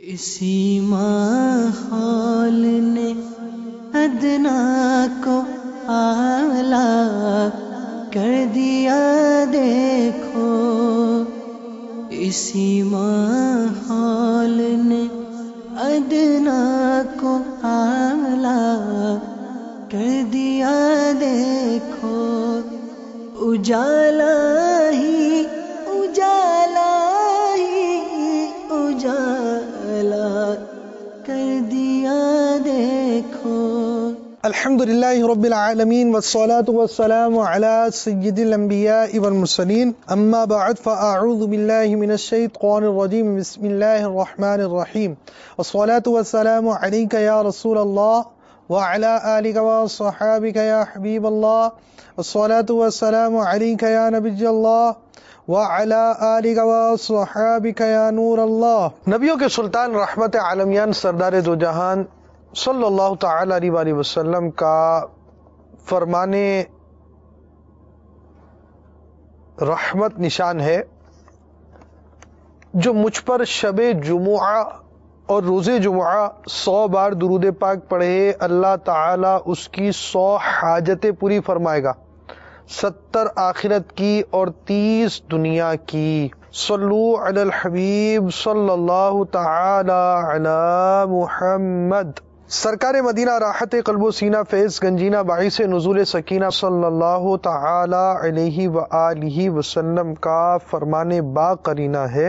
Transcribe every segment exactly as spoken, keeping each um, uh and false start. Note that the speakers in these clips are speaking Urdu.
اسی ماحول نے ادنا کو اعلیٰ کر دیا دیکھو، اسی ماحول نے ادنا کو اعلیٰ کر دیا دیکھو، اجالا ہی اجالا ہی اجالا کر دیا دیکھو۔ الحمدللہ رب العالمین والصلاة والسلام علی سید الانبیاء والمرسلین، اما بعد فاعوذ باللہ من الشیطان الرجیم، بسم اللہ الرحمن الرحیم، والصلاة والسلام علیک یا رسول اللہ وعلی آلک وصحابک یا حبیب اللہ، والصلاة والسلام علیک یا نبی اللہ وعلی آلک وصحابک یا نور اللہ۔ نبیوں کے سلطان رحمت عالمیان سردار دو جہان صلی اللہ تعالی علیہ وآلہ وسلم کا فرمان رحمت نشان ہے، جو مجھ پر شب جمعہ اور روز جمعہ سو بار درود پاک پڑھے، اللہ تعالی اس کی سو حاجتیں پوری فرمائے گا، ستر آخرت کی اور تیس دنیا کی۔ صلو علی الحبیب صلی اللہ تعالی علی محمد۔ سرکار مدینہ راحت قلب و سینہ فیض گنجینہ باعث نزول سکینہ صلی اللہ تعالی علیہ وآلہ وسلم کا فرمان با قرینہ ہے،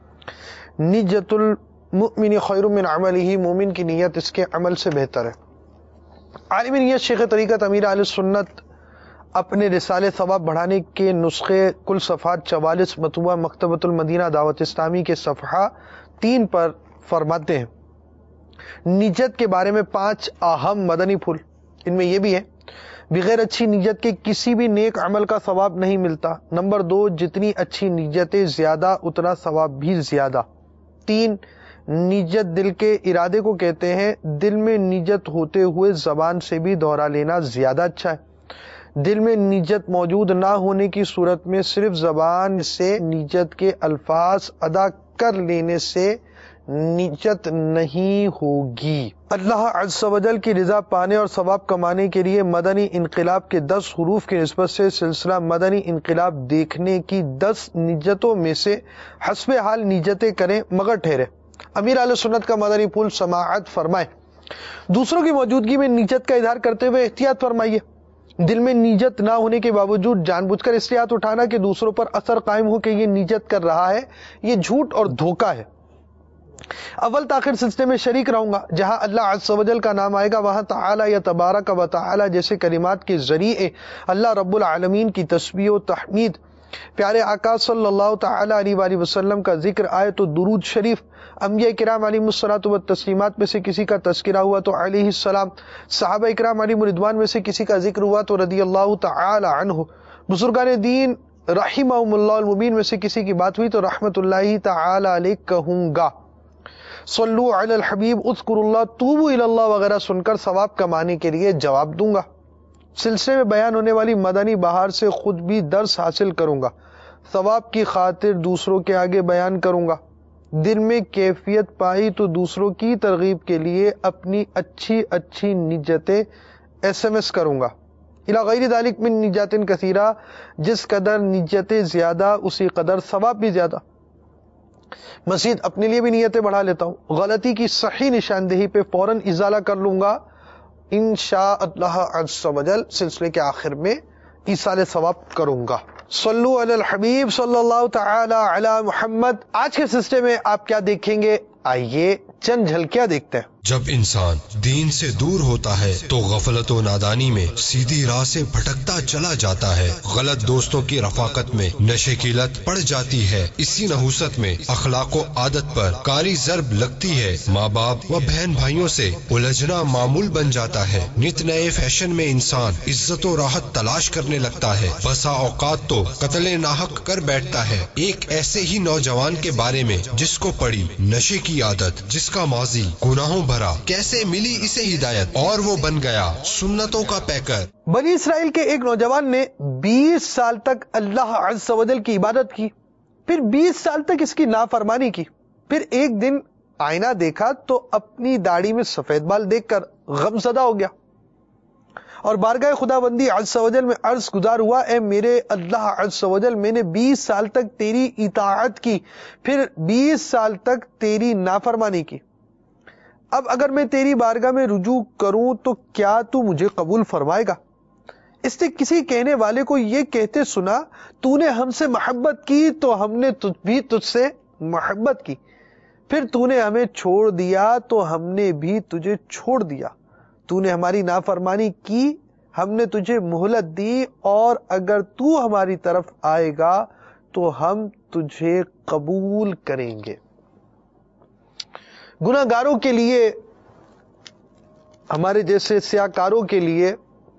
نیت المؤمن خیر من عملہ، مومن کی نیت اس کے عمل سے بہتر ہے۔ عالم نیت شیخ طریقت امیر اہل سنت اپنے رسالے ثواب بڑھانے کے نسخے کل صفحات چوالیس مطبوعہ مکتبۃ المدینہ دعوت اسلامی کے صفحہ تین پر فرماتے ہیں، نیت کے بارے میں پانچ اہم مدنی پھول، ان میں یہ بھی ہے بغیر اچھی نیت کے کسی بھی نیک عمل کا ثواب نہیں ملتا۔ نمبر دو، جتنی اچھی نیتیں زیادہ اتنا ثواب بھی زیادہ۔ تین، نیت دل کے ارادے کو کہتے ہیں، دل میں نیت ہوتے ہوئے زبان سے بھی دہرا لینا زیادہ اچھا ہے۔ دل میں نیت موجود نہ ہونے کی صورت میں صرف زبان سے نیت کے الفاظ ادا کر لینے سے نیت نہیں ہوگی۔ اللہ عز و جل کی رضا پانے اور ثواب کمانے کے لیے مدنی انقلاب کے دس حروف کی نسبت سے سلسلہ مدنی انقلاب دیکھنے کی دس نیتوں میں سے حسب حال نیتیں کریں مگر ٹھہرے۔ امیر اہل سنت کا مدنی پھول سماعت فرمائے۔ دوسروں کی موجودگی میں نیت کا اظہار کرتے ہوئے احتیاط فرمائیے۔ دل میں نیت نہ ہونے کے باوجود جان بوجھ کر اس لیے ہاتھ اٹھانا کہ دوسروں پر اثر قائم ہو کہ یہ نیت کر رہا ہے، یہ جھوٹ اور دھوکہ ہے۔ اول تاخیر سلسلے میں شریک رہوں گا، جہاں اللہ عز و جل کا نام آئے گا وہاں تعالی یا تبارک و تعالی جیسے کلمات کے ذریعے اللہ رب العالمین کی تسبیح و تحمید، پیارے آقا صلی اللہ تعالی علیہ وآلہ وسلم کا ذکر آئے تو درود شریف، انبیاء کرام علیہم الصلاۃ والتسلیمات میں سے کسی کا تذکرہ ہوا تو علیہ السلام، صحابہ کرام علیہم رضوان میں سے کسی کا ذکر ہوا تو رضی اللہ تعالی عنہ، بزرگان دین رحمہم اللہ المبین میں سے کسی کی بات ہوئی تو رحمت اللہ تعالی علیہ کہوں گا۔ صلو علی الحبیب، اذکر اللہ، توبوا الی اللہ وغیرہ سن کر ثواب کمانے کے لیے جواب دوں گا۔ سلسلے میں بیان ہونے والی مدنی بہار سے خود بھی درس حاصل کروں گا، ثواب کی خاطر دوسروں کے آگے بیان کروں گا۔ دل میں کیفیت پائی تو دوسروں کی ترغیب کے لیے اپنی اچھی اچھی نیتیں ایس ایم ایس کروں گا۔ الی غیر ذالک من نیات کثیرہ، جس قدر نیتیں زیادہ اسی قدر ثواب بھی زیادہ۔ مزید اپنے لیے بھی نیتیں بڑھا لیتا ہوں، غلطی کی صحیح نشاندہی پہ فوراً ازالہ کر لوں گا انشاء اللہ عز و جل۔ سلسلے کے آخر میں ایصال ثواب کروں گا۔ صلو علی الحبیب صلی اللہ تعالی علی محمد۔ آج کے سلسلے میں آپ کیا دیکھیں گے، آئیے چند جھلکیاں دیکھتے ہیں۔ جب انسان دین سے دور ہوتا ہے تو غفلت و نادانی میں سیدھی راہ سے بھٹکتا چلا جاتا ہے، غلط دوستوں کی رفاقت میں نشے کی لت پڑ جاتی ہے، اسی نحوست میں اخلاق و عادت پر کالی ضرب لگتی ہے، ماں باپ و بہن بھائیوں سے الجھنا معمول بن جاتا ہے، نت نئے فیشن میں انسان عزت و راحت تلاش کرنے لگتا ہے، بسا اوقات تو قتل ناحق کر بیٹھتا ہے۔ ایک ایسے ہی نوجوان کے بارے میں جس کو پڑی نشے کی عادت، جس کا ماضی گناہوں بھرا، کیسے ملی اسے ہدایت اور وہ بن گیا سنتوں کا پیکر۔ بنی اسرائیل کے ایک نوجوان نے بیس سال تک اللہ عز و جل کی عبادت کی، پھر بیس سال تک اس کی نافرمانی کی، پھر ایک دن آئینہ دیکھا تو اپنی داڑھی میں سفید بال دیکھ کر غم زدہ ہو گیا اور بارگاہ خدا بندی عز و جل میں عرض گزار ہوا، اے میرے اللہ عز و جل، میں نے بیس سال تک تیری اطاعت کی، پھر بیس سال تک تیری نافرمانی کی، اب اگر میں تیری بارگاہ میں رجوع کروں تو کیا تو مجھے قبول فرمائے گا؟ اس نے کسی کہنے والے کو یہ کہتے سنا، تو نے ہم سے محبت کی تو ہم نے تجھ بھی تجھ سے محبت کی، پھر تو نے ہمیں چھوڑ دیا تو ہم نے بھی تجھے چھوڑ دیا، تو نے ہماری نافرمانی کی، ہم نے تجھے مہلت دی، اور اگر تو ہماری طرف آئے گا تو ہم تجھے قبول کریں گے۔ گناہ گاروں کے لیے، ہمارے جیسے سیاہکاروں کے لیے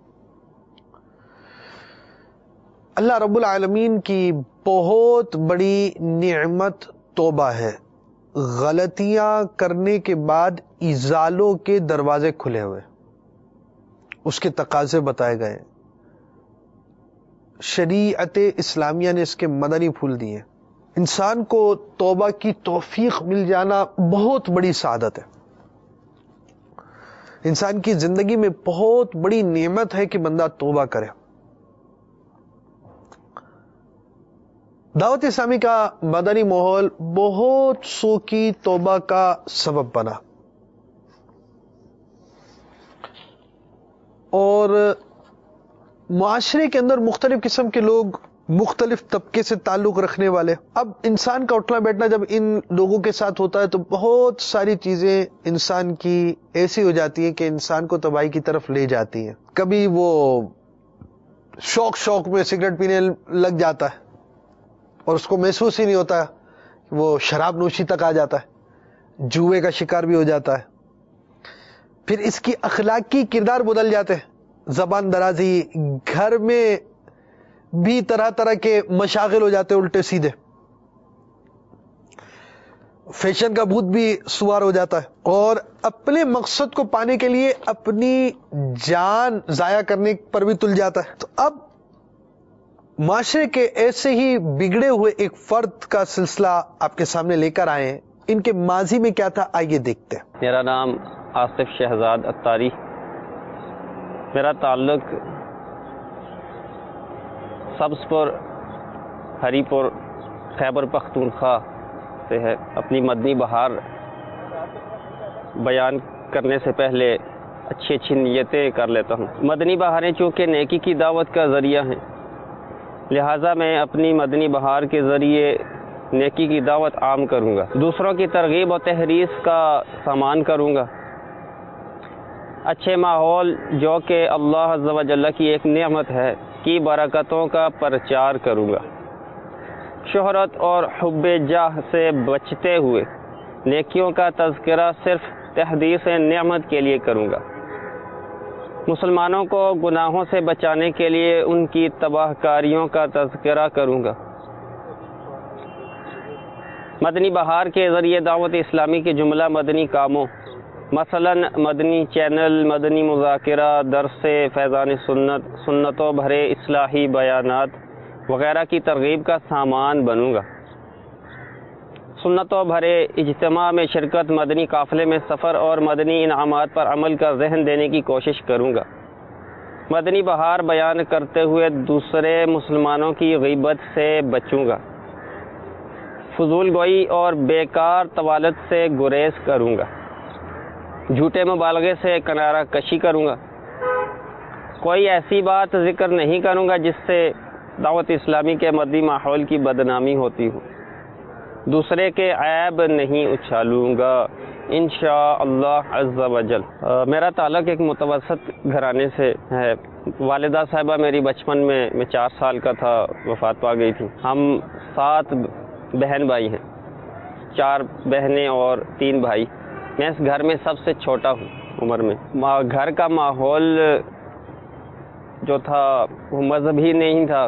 اللہ رب العالمین کی بہت بڑی نعمت توبہ ہے۔ غلطیاں کرنے کے بعد ازالوں کے دروازے کھلے ہوئے، اس کے تقاضے بتائے گئے، شریعت اسلامیہ نے اس کے مدنی پھول دیے۔ انسان کو توبہ کی توفیق مل جانا بہت بڑی سعادت ہے، انسان کی زندگی میں بہت بڑی نعمت ہے کہ بندہ توبہ کرے۔ دعوت اسلامی کا مدنی ماحول بہت سو کی توبہ کا سبب بنا، اور معاشرے کے اندر مختلف قسم کے لوگ، مختلف طبقے سے تعلق رکھنے والے، اب انسان کا اٹھنا بیٹھنا جب ان لوگوں کے ساتھ ہوتا ہے تو بہت ساری چیزیں انسان کی ایسی ہو جاتی ہیں کہ انسان کو تباہی کی طرف لے جاتی ہیں۔ کبھی وہ شوق شوق میں سگریٹ پینے لگ جاتا ہے اور اس کو محسوس ہی نہیں ہوتا، وہ شراب نوشی تک آ جاتا ہے، جوئے کا شکار بھی ہو جاتا ہے، پھر اس کی اخلاقی کردار بدل جاتے ہیں، زبان درازی، گھر میں بھی طرح طرح کے مشاغل ہو جاتے الٹے سیدھے، فیشن کا بھوت بھی سوار ہو جاتا ہے، اور اپنے مقصد کو پانے کے لیے اپنی جان ضائع کرنے پر بھی تل جاتا ہے۔ تو اب معاشرے کے ایسے ہی بگڑے ہوئے ایک فرد کا سلسلہ آپ کے سامنے لے کر آئے ہیں، ان کے ماضی میں کیا تھا آئیے دیکھتے ہیں۔ میرا نام آصف شہزاد اتاری، میرا تعلق سبز پور ہری پور خیبر پختونخوا سے ہے۔ اپنی مدنی بہار بیان کرنے سے پہلے اچھی اچھی نیتیں کر لیتا ہوں۔ مدنی بہاریں چونکہ نیکی کی دعوت کا ذریعہ ہیں، لہٰذا میں اپنی مدنی بہار کے ذریعے نیکی کی دعوت عام کروں گا، دوسروں کی ترغیب و تحریض کا سامان کروں گا، اچھے ماحول جو کہ اللہ عز و جل کی ایک نعمت ہے کی برکتوں کا پرچار کروں گا، شہرت اور حب جاہ سے بچتے ہوئے نیکیوں کا تذکرہ صرف تحدیث نعمت کے لیے کروں گا، مسلمانوں کو گناہوں سے بچانے کے لیے ان کی تباہ کاریوں کا تذکرہ کروں گا۔ مدنی بہار کے ذریعے دعوت اسلامی کے جملہ مدنی کاموں، مثلا مدنی چینل، مدنی مذاکرہ، درس فیضان سنت، سنتوں بھرے اصلاحی بیانات وغیرہ کی ترغیب کا سامان بنوں گا، سنتوں بھرے اجتماع میں شرکت، مدنی قافلے میں سفر اور مدنی انعامات پر عمل کا ذہن دینے کی کوشش کروں گا، مدنی بہار بیان کرتے ہوئے دوسرے مسلمانوں کی غیبت سے بچوں گا، فضول گوئی اور بیکار طوالت سے گریز کروں گا، جھوٹے مبالغے سے کنارہ کشی کروں گا، کوئی ایسی بات ذکر نہیں کروں گا جس سے دعوت اسلامی کے مدنی ماحول کی بدنامی ہوتی ہو، دوسرے کے عیب نہیں اچھالوں گا انشاءاللہ عز و جل۔ میرا تعلق ایک متوسط گھرانے سے ہے، والدہ صاحبہ میری بچپن میں میں چار سال کا تھا وفات پا گئی تھی۔ ہم سات بہن بھائی ہیں، چار بہنیں اور تین بھائی، میں اس گھر میں سب سے چھوٹا ہوں عمر میں۔ گھر کا ماحول جو تھا وہ مذہبی نہیں تھا،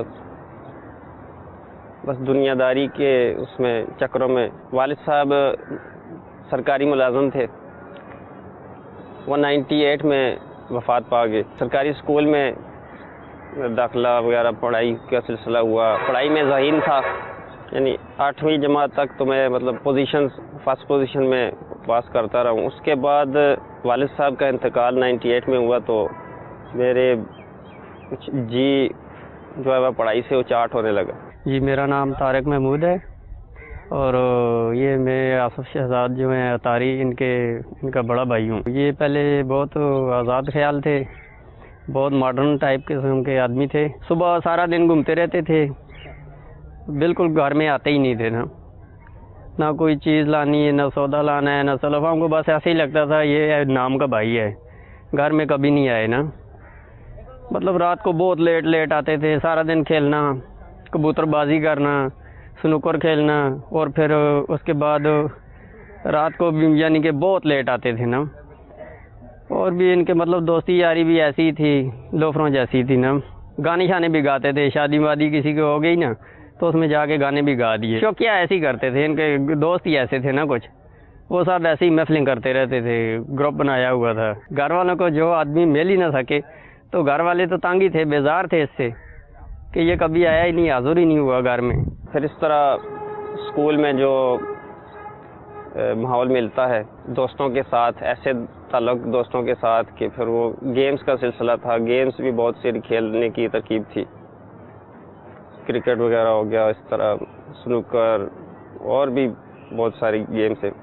بس دنیا داری کے اس میں چکروں میں۔ والد صاحب سرکاری ملازم تھے، وہ نائنٹی ایٹ میں وفات پا گئے۔ سرکاری اسکول میں داخلہ وغیرہ پڑھائی کا سلسلہ ہوا، پڑھائی میں ذہین تھا، یعنی آٹھویں جماعت تک تو میں مطلب پوزیشن فرسٹ پوزیشن میں پاس کرتا رہا ہوں. اس کے بعد والد صاحب کا انتقال نائنٹی ایٹ میں ہوا تو میرے جی جو ہے وہ پڑھائی سے اچاٹ ہونے لگا. جی میرا نام طارق محمود ہے اور یہ میں آصف شہزاد جو ہیں اطاری ان کے ان کا بڑا بھائی ہوں. یہ پہلے بہت آزاد خیال تھے, بہت ماڈرن ٹائپ قسم کے آدمی تھے. صبح سارا دن گھومتے رہتے تھے, بالکل گھر میں آتے ہی نہیں تھے, نا نہ کوئی چیز لانی ہے, نہ سودا لانا ہے, نہ سلف. ہم کو بس ایسے ہی لگتا تھا یہ نام کا بھائی ہے. گھر میں کبھی نہیں آئے نا, مطلب رات کو بہت لیٹ لیٹ آتے تھے. سارا دن کھیلنا, کبوتر بازی کرنا, سنوکر کھیلنا, اور پھر اس کے بعد رات کو بھی یعنی کہ بہت لیٹ آتے تھے نا. اور بھی ان کے مطلب دوستی یاری بھی ایسی تھی, لوفروں جیسی تھی نا. گانے شانے بھی گاتے تھے, شادی وادی کسی کی ہو گئی نا تو اس میں جا کے گانے بھی گا دیے. شوقیہ ایسے ہی کرتے تھے, ان کے دوست ہی ایسے تھے نا کچھ, وہ سب ایسے ہی محفلیں کرتے رہتے تھے. گروپ بنایا ہوا تھا. گھر والوں کو جو آدمی مل ہی نہ سکے تو گھر والے تو تنگ ہی تھے, بیزار تھے اس سے کہ یہ کبھی آیا ہی نہیں, حاضر ہی نہیں ہوا گھر میں. پھر اس طرح اسکول میں جو ماحول ملتا ہے دوستوں کے ساتھ, ایسے تعلق دوستوں کے ساتھ کہ پھر وہ گیمز کا سلسلہ تھا. گیمز بھی بہت سی کھیلنے کی ترکیب تھی, کرکٹ وغیرہ ہو گیا, اس طرح سنوکر اور بھی بہت ساری گیمز ہیں.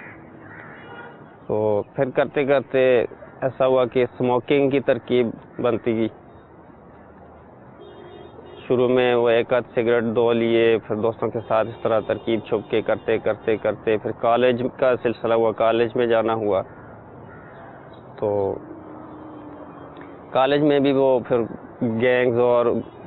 تو پھر کرتے کرتے ایسا ہوا کہ اسموکنگ کی ترکیب بنتی گئی. شروع میں وہ ایک آدھ سگریٹ دو لیے, پھر دوستوں کے ساتھ اس طرح ترکیب چھپ کے کرتے کرتے کرتے پھر کالج کا سلسلہ ہوا, کالج میں جانا ہوا. تو کالج میں بھی وہ پھر گینگز اور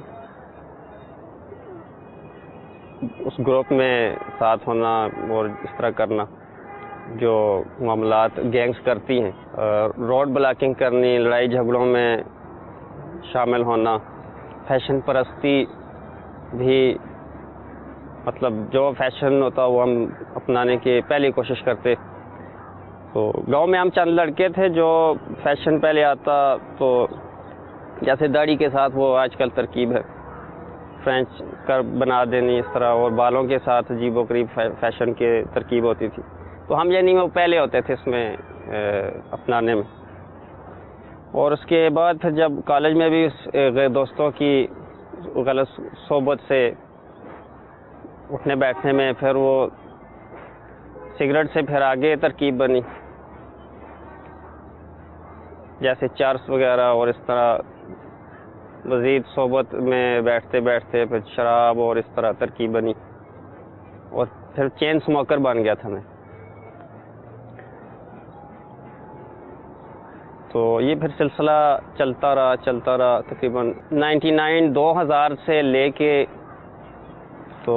اس گروپ میں ساتھ ہونا اور اس طرح کرنا جو معاملات گینگز کرتی ہیں. روڈ بلاکنگ کرنی, لڑائی جھگڑوں میں شامل ہونا, فیشن پرستی بھی, مطلب جو فیشن ہوتا وہ ہم اپنانے کی پہلی کوشش کرتے. تو گاؤں میں ہم چند لڑکے تھے جو فیشن پہلے آتا, تو جیسے داڑھی کے ساتھ وہ آج کل ترکیب ہے فرینچ کر بنا دینی اس طرح, اور بالوں کے ساتھ عجیب و غریب فیشن کی ترکیب ہوتی تھی. تو ہم یعنی وہ پہلے ہوتے تھے اس میں اپنانے میں. اور اس کے بعد پھر جب کالج میں بھی دوستوں کی غلط صحبت سے اٹھنے بیٹھنے میں پھر وہ سگریٹ سے پھر آگے ترکیب بنی, جیسے چرس وغیرہ, اور اس طرح مزید صحبت میں بیٹھتے بیٹھتے پھر شراب اور اس طرح ترکیب بنی, اور پھر چین اسموکر بن گیا تھا میں. تو یہ پھر سلسلہ چلتا رہا چلتا رہا تقریباً نائنٹی نائن دو ہزار سے لے کے تو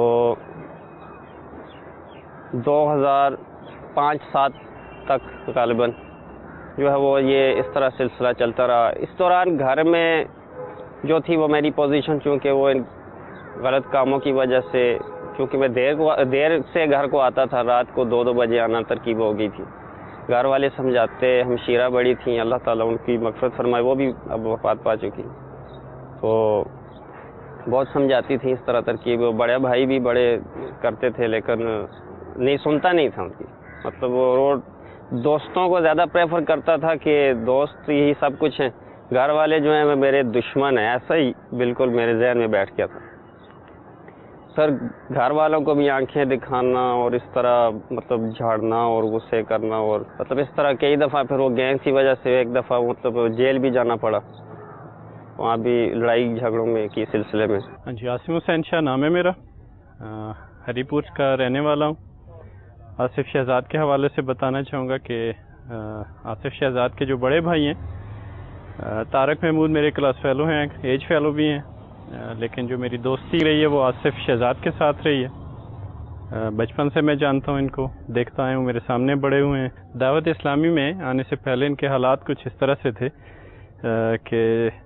دو ہزار پانچ سات تک غالباً جو ہے وہ یہ اس طرح سلسلہ چلتا رہا. اس دوران گھر میں جو تھی وہ میری پوزیشن, چونکہ وہ ان غلط کاموں کی وجہ سے, کیونکہ میں دیر کو دیر سے گھر کو آتا تھا, رات کو دو دو بجے آنا ترکیب ہو گئی تھی. گھر والے سمجھاتے, ہمشیرہ بڑی تھیں, اللہ تعالیٰ ان کی مغفرت فرمائے, وہ بھی اب وفات پا چکی, تو بہت سمجھاتی تھیں اس طرح ترکیب. بڑے بھائی بھی بڑے کرتے تھے لیکن نہیں سنتا نہیں تھا ان کی, مطلب وہ روڈ دوستوں کو زیادہ پریفر کرتا تھا کہ دوست ہی سب کچھ ہیں, گھر والے جو ہیں میرے دشمن ہیں, ایسا ہی بالکل میرے ذہن میں بیٹھ گیا تھا. سر گھر والوں کو بھی آنکھیں دکھانا اور اس طرح مطلب جھاڑنا اور غصے کرنا, اور مطلب اس طرح کئی دفعہ پھر وہ گینگ کی وجہ سے ایک دفعہ مطلب جیل بھی جانا پڑا, وہاں بھی لڑائی جھگڑوں میں کی سلسلے میں. جی عاصم حسین شاہ نام ہے میرا, ہری پور کا رہنے والا ہوں. آصف شہزاد کے حوالے سے بتانا چاہوں گا کہ آصف شہزاد کے جو بڑے بھائی ہیں طارق محمود میرے کلاس فیلو ہیں, ایج فیلو بھی ہیں, لیکن جو میری دوستی رہی ہے وہ آصف شہزاد کے ساتھ رہی ہے. بچپن سے میں جانتا ہوں ان کو, دیکھتا آیا ہوں, میرے سامنے بڑے ہوئے ہیں. دعوت اسلامی میں آنے سے پہلے ان کے حالات کچھ اس طرح سے تھے کہ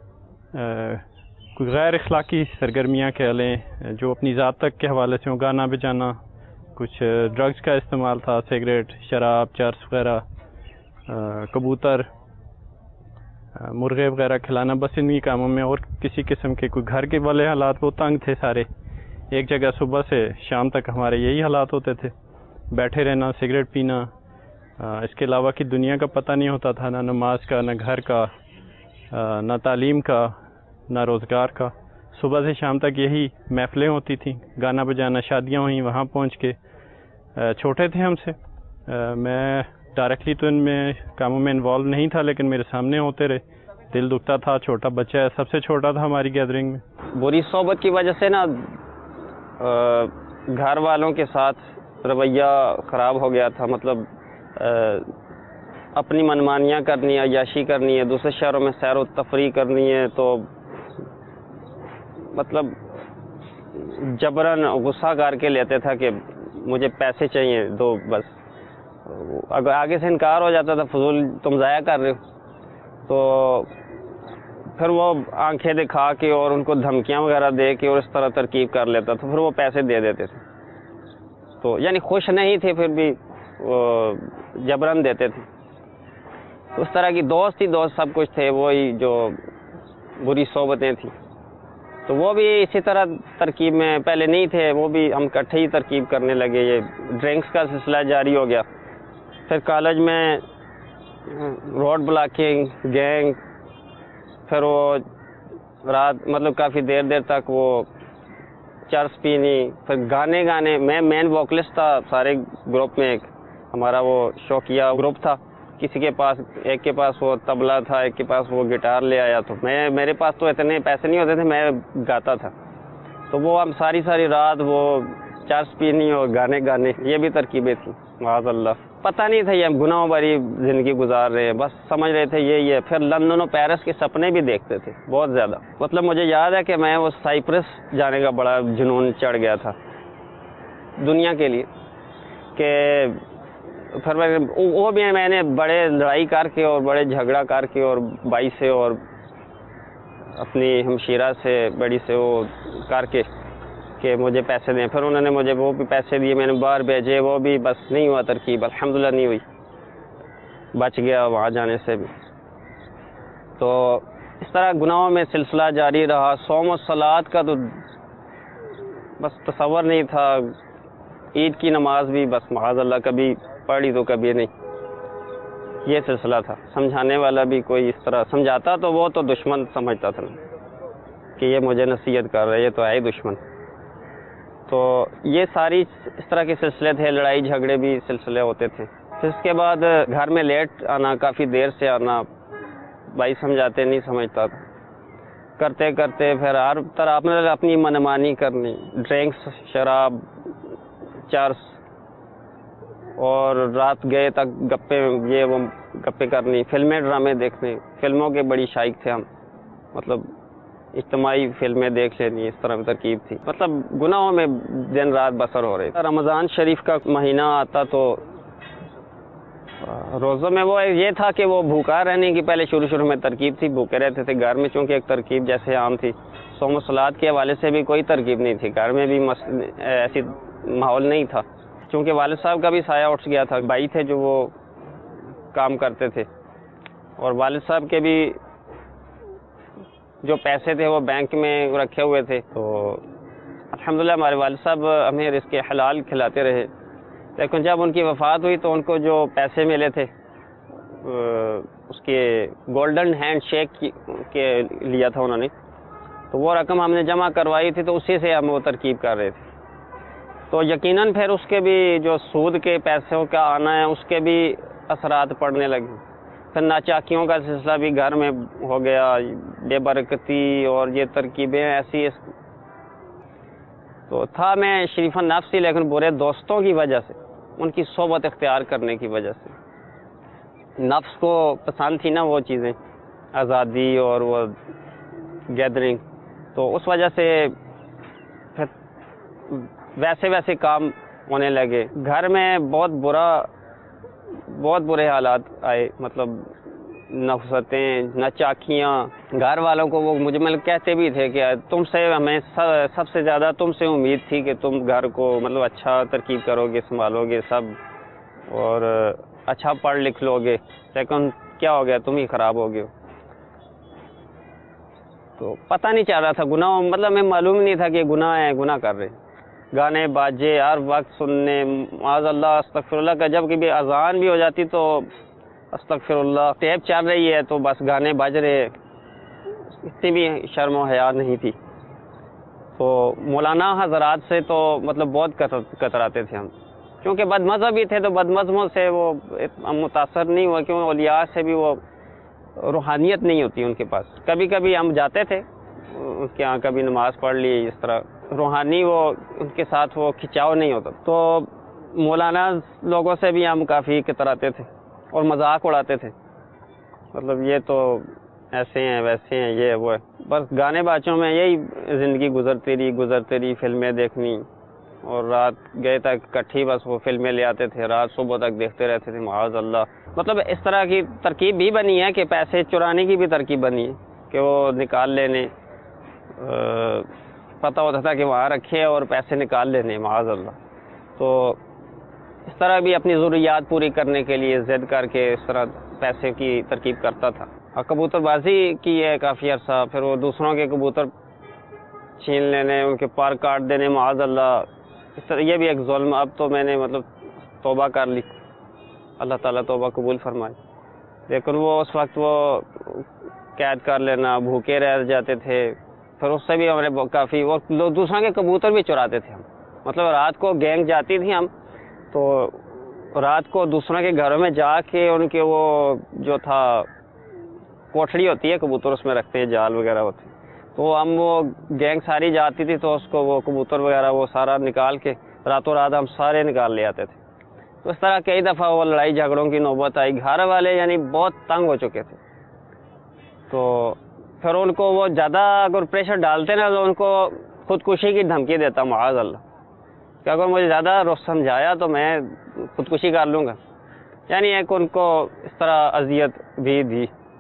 کوئی غیر اخلاقی سرگرمیاں کہہ لیں جو اپنی ذات تک کے حوالے سے ہوں, گانا بجانا, کچھ ڈرگز کا استعمال تھا, سگریٹ, شراب, چرس وغیرہ, کبوتر, مرغے وغیرہ کھلانا, بس انہی کاموں میں. اور کسی قسم کے کوئی گھر کے والے حالات وہ تنگ تھے سارے, ایک جگہ صبح سے شام تک ہمارے یہی حالات ہوتے تھے, بیٹھے رہنا, سگریٹ پینا, اس کے علاوہ کی دنیا کا پتہ نہیں ہوتا تھا، نہ نماز کا، نہ گھر کا، نہ تعلیم کا، نہ روزگار کا. صبح سے شام تک یہی محفلیں ہوتی تھیں، گانا بجانا، شادیاں ہوئیں، وہاں پہنچ کے. چھوٹے تھے ہم سے، میں ڈائریکٹلی تو ان میں کاموں میں انوالو نہیں تھا، لیکن میرے سامنے ہوتے رہے. دل دکھتا تھا، چھوٹا بچہ ہے، سب سے چھوٹا تھا ہماری گیدرنگ میں. بری صحبت کی وجہ سے نا گھر والوں کے ساتھ رویہ خراب ہو گیا تھا. مطلب اپنی منمانیاں کرنی ہے، عیاشی کرنی ہے، دوسرے شہروں میں سیر و تفریح کرنی ہے، تو مطلب جبراً غصہ کر کے لیتے تھا کہ مجھے پیسے چاہیے دو بس. اگر آگے سے انکار ہو جاتا تھا، فضول تم ضائع کر رہے ہو، تو پھر وہ آنکھیں دکھا کے اور ان کو دھمکیاں وغیرہ دے کے اور اس طرح ترکیب کر لیتا تھا. پھر وہ پیسے دے دیتے تھے، تو یعنی خوش نہیں تھے پھر بھی وہ جبراً دیتے تھے. اس طرح کی دوست ہی دوست سب کچھ تھے، وہی جو بری صحبتیں تھیں. تو وہ بھی اسی طرح ترکیب میں پہلے نہیں تھے، وہ بھی ہم اکٹھے ہی ترکیب کرنے لگے. یہ ڈرنکس کا سلسلہ جاری ہو گیا. پھر کالج میں روڈ بلاکنگ، گینگ، پھر وہ رات مطلب کافی دیر دیر تک وہ چرس پینی، پھر گانے گانے. میں مین ووکلسٹ تھا سارے گروپ میں. ایک ہمارا وہ شوقیہ گروپ تھا، کسی کے پاس ایک کے پاس وہ طبلہ تھا، ایک کے پاس وہ گٹار لے آیا. تو میں میرے پاس تو اتنے پیسے نہیں ہوتے تھے، میں گاتا تھا. تو وہ ہم ساری ساری رات وہ چرس پینی اور گانے گانے، یہ بھی ترکیبیں تھیں. معاذ اللہ، پتہ نہیں تھا یہ ہم گناہوں بھری زندگی گزار رہے ہیں، بس سمجھ رہے تھے یہ یہ پھر لندن و پیرس کے سپنے بھی دیکھتے تھے بہت زیادہ. مطلب مجھے یاد ہے کہ میں وہ سائپرس جانے کا بڑا جنون چڑھ گیا تھا دنیا کے لیے. کہ پھر وہ بھی میں نے بڑے لڑائی کر کے اور بڑے جھگڑا کر کے اور بائی سے اور اپنی ہمشیرہ سے بڑی سے وہ کر کے کہ مجھے پیسے دیں. پھر انہوں نے مجھے وہ بھی پیسے دیے، میں نے باہر بھیجے، وہ بھی بس نہیں ہوا ترکیب. الحمدللہ نہیں ہوئی، بچ گیا وہاں جانے سے بھی. تو اس طرح گناہوں میں سلسلہ جاری رہا. صوم و صلات کا تو بس تصور نہیں تھا. عید کی نماز بھی بس معاذ اللہ کبھی پڑھی تو کبھی نہیں، یہ سلسلہ تھا. سمجھانے والا بھی کوئی اس طرح سمجھاتا تو وہ تو دشمن سمجھتا تھا کہ یہ مجھے نصیحت کر رہا ہے، یہ تو ہے ہی دشمن. تو یہ ساری اس طرح کے سلسلے تھے، لڑائی جھگڑے بھی سلسلے ہوتے تھے. پھر اس کے بعد گھر میں لیٹ آنا، کافی دیر سے آنا، بھائی سمجھاتے نہیں سمجھتا تھا. کرتے کرتے پھر ہر طرح اپنے اپنی منمانی کرنی، ڈرنکس، شراب، چرس، اور رات گئے تک گپے یہ وہ گپے کرنی، فلمیں ڈرامے دیکھنے. فلموں کے بڑی شائق تھے ہم، مطلب اجتماعی فلمیں دیکھ لینی، اس طرح ترکیب تھی. مطلب گناہوں میں دن رات بسر ہو رہے. رمضان شریف کا مہینہ آتا تو روزوں میں وہ یہ تھا کہ وہ بھوکا رہنے کی پہلے شروع شروع میں ترکیب تھی. بھوکے رہتے تھے گھر میں، چونکہ ایک ترکیب جیسے عام تھی. صوم و صلات کے حوالے سے بھی کوئی ترکیب نہیں تھی گھر میں بھی، ایسی ماحول نہیں تھا. چونکہ والد صاحب کا بھی سایہ اٹھ گیا تھا، بھائی تھے جو وہ کام کرتے تھے، اور والد صاحب کے بھی جو پیسے تھے وہ بینک میں رکھے ہوئے تھے. تو الحمدللہ ہمارے والد صاحب ہمیں رزق حلال کھلاتے رہے. لیکن جب ان کی وفات ہوئی تو ان کو جو پیسے ملے تھے اس کے گولڈن ہینڈ شیک کے لیا تھا انہوں نے، تو وہ رقم ہم نے جمع کروائی تھی، تو اسی سے ہم وہ ترکیب کر رہے تھے. تو یقیناً پھر اس کے بھی جو سود کے پیسوں کا آنا ہے اس کے بھی اثرات پڑنے لگے. پھر ناچاکیوں کا سلسلہ بھی گھر میں ہو گیا، بے برکتی اور یہ ترکیبیں ایسی. تو تھا میں شریف النفس سی، لیکن برے دوستوں کی وجہ سے، ان کی صحبت اختیار کرنے کی وجہ سے، نفس کو پسند تھی نا وہ چیزیں، آزادی اور وہ گیدرنگ، تو اس وجہ سے پھر ویسے ویسے کام ہونے لگے. گھر میں بہت برا بہت برے حالات آئے، مطلب نفستیں، نچاکیاں. گھر والوں کو وہ مجھے مطلب کہتے بھی تھے کہ تم سے ہمیں سب سے زیادہ تم سے امید تھی کہ تم گھر کو مطلب اچھا ترکیب کرو گے، سنبھالو گے سب، اور اچھا پڑھ لکھ لو گے، لیکن کیا ہو گیا، تم ہی خراب ہو گئے. تو پتہ نہیں چل رہا تھا گناہ، مطلب ہمیں معلوم نہیں تھا کہ گناہ ہے، گناہ کر رہے. گانے باجے ہر وقت سننے، معاذ اللہ استغفر اللہ کا، جب کبھی اذان بھی ہو جاتی تو استغفر اللہ، ٹیپ چل رہی ہے تو بس گانے بج رہے، اتنی بھی شرم و حیا نہیں تھی۔ تو مولانا حضرات سے تو مطلب بہت کتراتے تھے ہم، کیونکہ بد مذہبی تھے تو بد مذہبوں سے وہ ہم متاثر نہیں ہوئے، کیوں اولیاء سے بھی وہ روحانیت نہیں ہوتی ان کے پاس۔ کبھی کبھی ہم جاتے تھے ان کے یہاں، کبھی نماز پڑھ لی، اس طرح روحانی وہ ان کے ساتھ وہ کھچاؤ نہیں ہوتا۔ تو مولانا لوگوں سے بھی ہم کافی کتراتے تھے اور مذاق اڑاتے تھے، مطلب یہ تو ایسے ہیں ویسے ہیں یہ وہ ہے، بس گانے باچوں میں یہی زندگی گزرتی رہی گزرتی رہی فلمیں دیکھنی، اور رات گئے تک کٹھی بس وہ فلمیں لے آتے تھے، رات صبح تک دیکھتے رہتے تھے، معاذ اللہ۔ مطلب اس طرح کی ترکیب بھی بنی ہے کہ پیسے چرانے کی بھی ترکیب بنی ہے کہ وہ نکال لینے، پتہ ہوتا تھا کہ وہاں رکھے اور پیسے نکال لینے، معاذ اللہ۔ تو اس طرح بھی اپنی ضروریات پوری کرنے کے لیے ضد کر کے اس طرح پیسے کی ترکیب کرتا تھا۔ اور کبوتر بازی کی ہے کافی عرصہ، پھر وہ دوسروں کے کبوتر چھین لینے، ان کے پر کاٹ دینے، معاذ اللہ، اس طرح یہ بھی ایک ظلم۔ اب تو میں نے مطلب توبہ کر لی، اللہ تعالیٰ توبہ قبول فرمائے، لیکن وہ اس وقت وہ قید کر لینا، بھوکے رہ جاتے تھے، پھر اس سے بھی ہمارے کافی وہ دوسروں کے کبوتر بھی چراتے تھے ہم، مطلب رات کو گینگ جاتی تھی ہم، تو رات کو دوسروں کے گھروں میں جا کے ان کے وہ جو تھا کوٹھڑی ہوتی ہے کبوتر، اس میں رکھتے ہیں جال وغیرہ ہوتے ہیں، تو ہم وہ گینگ ساری جاتی تھی تو اس کو وہ کبوتر وغیرہ وہ سارا نکال کے راتوں رات ہم سارے نکال لے آتے تھے۔ تو اس طرح کئی دفعہ وہ لڑائی جھگڑوں کی نوبت آئی، گھر والے یعنی بہت تنگ ہو چکے تھے، تو پھر ان کو وہ زیادہ اگر پریشر ڈالتے نا تو ان کو خودکشی کی دھمکی دیتا، معاذ اللہ، کہ اگر مجھے زیادہ روز سمجھایا تو میں خودکشی کر لوں گا، یعنی ایک ان کو اس طرح اذیت بھی دی،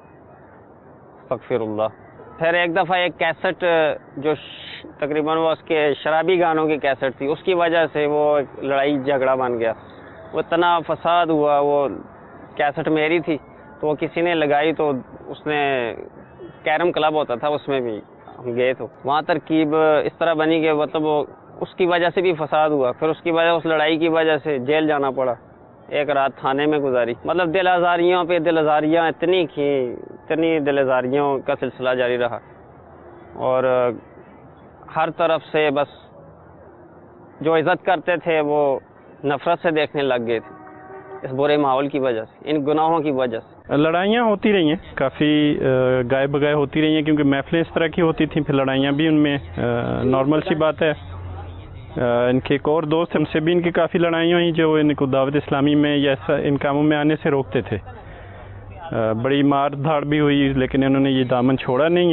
استغفر اللہ۔ پھر ایک دفعہ ایک کیسٹ جو تقریباً وہ اس کے شرابی گانوں کی کیسٹ تھی، اس کی وجہ سے وہ ایک لڑائی جھگڑا بن گیا، وہ اتنا فساد ہوا، وہ کیسٹ میری تھی تو وہ کسی نے لگائی، تو اس نے کیرم کلب ہوتا تھا اس میں بھی ہم گئے، تو وہاں ترکیب اس طرح بنی کہ مطلب وہ اس کی وجہ سے بھی فساد ہوا، پھر اس کی وجہ اس لڑائی کی وجہ سے جیل جانا پڑا، ایک رات تھانے میں گزاری، مطلب دل آزاریوں پہ دل آزاریاں اتنی کی اتنی دل آزاریوں کا سلسلہ جاری رہا، اور ہر طرف سے بس جو عزت کرتے تھے وہ نفرت سے دیکھنے لگ گئے تھے اس برے ماحول کی وجہ سے، ان گناہوں کی وجہ سے۔ لڑائیاں ہوتی رہی ہیں، کافی گائے بگائے ہوتی رہی ہیں، کیونکہ محفلیں اس طرح کی ہوتی تھیں، پھر لڑائیاں بھی ان میں نارمل سی بات ہے۔ ان کے ایک اور دوست ہم سے بھی ان کی کافی لڑائیاں ہوئیں جو ان کو دعوت اسلامی میں یا ان کاموں میں آنے سے روکتے تھے، بڑی مار دھاڑ بھی ہوئی، لیکن انہوں نے یہ دامن چھوڑا نہیں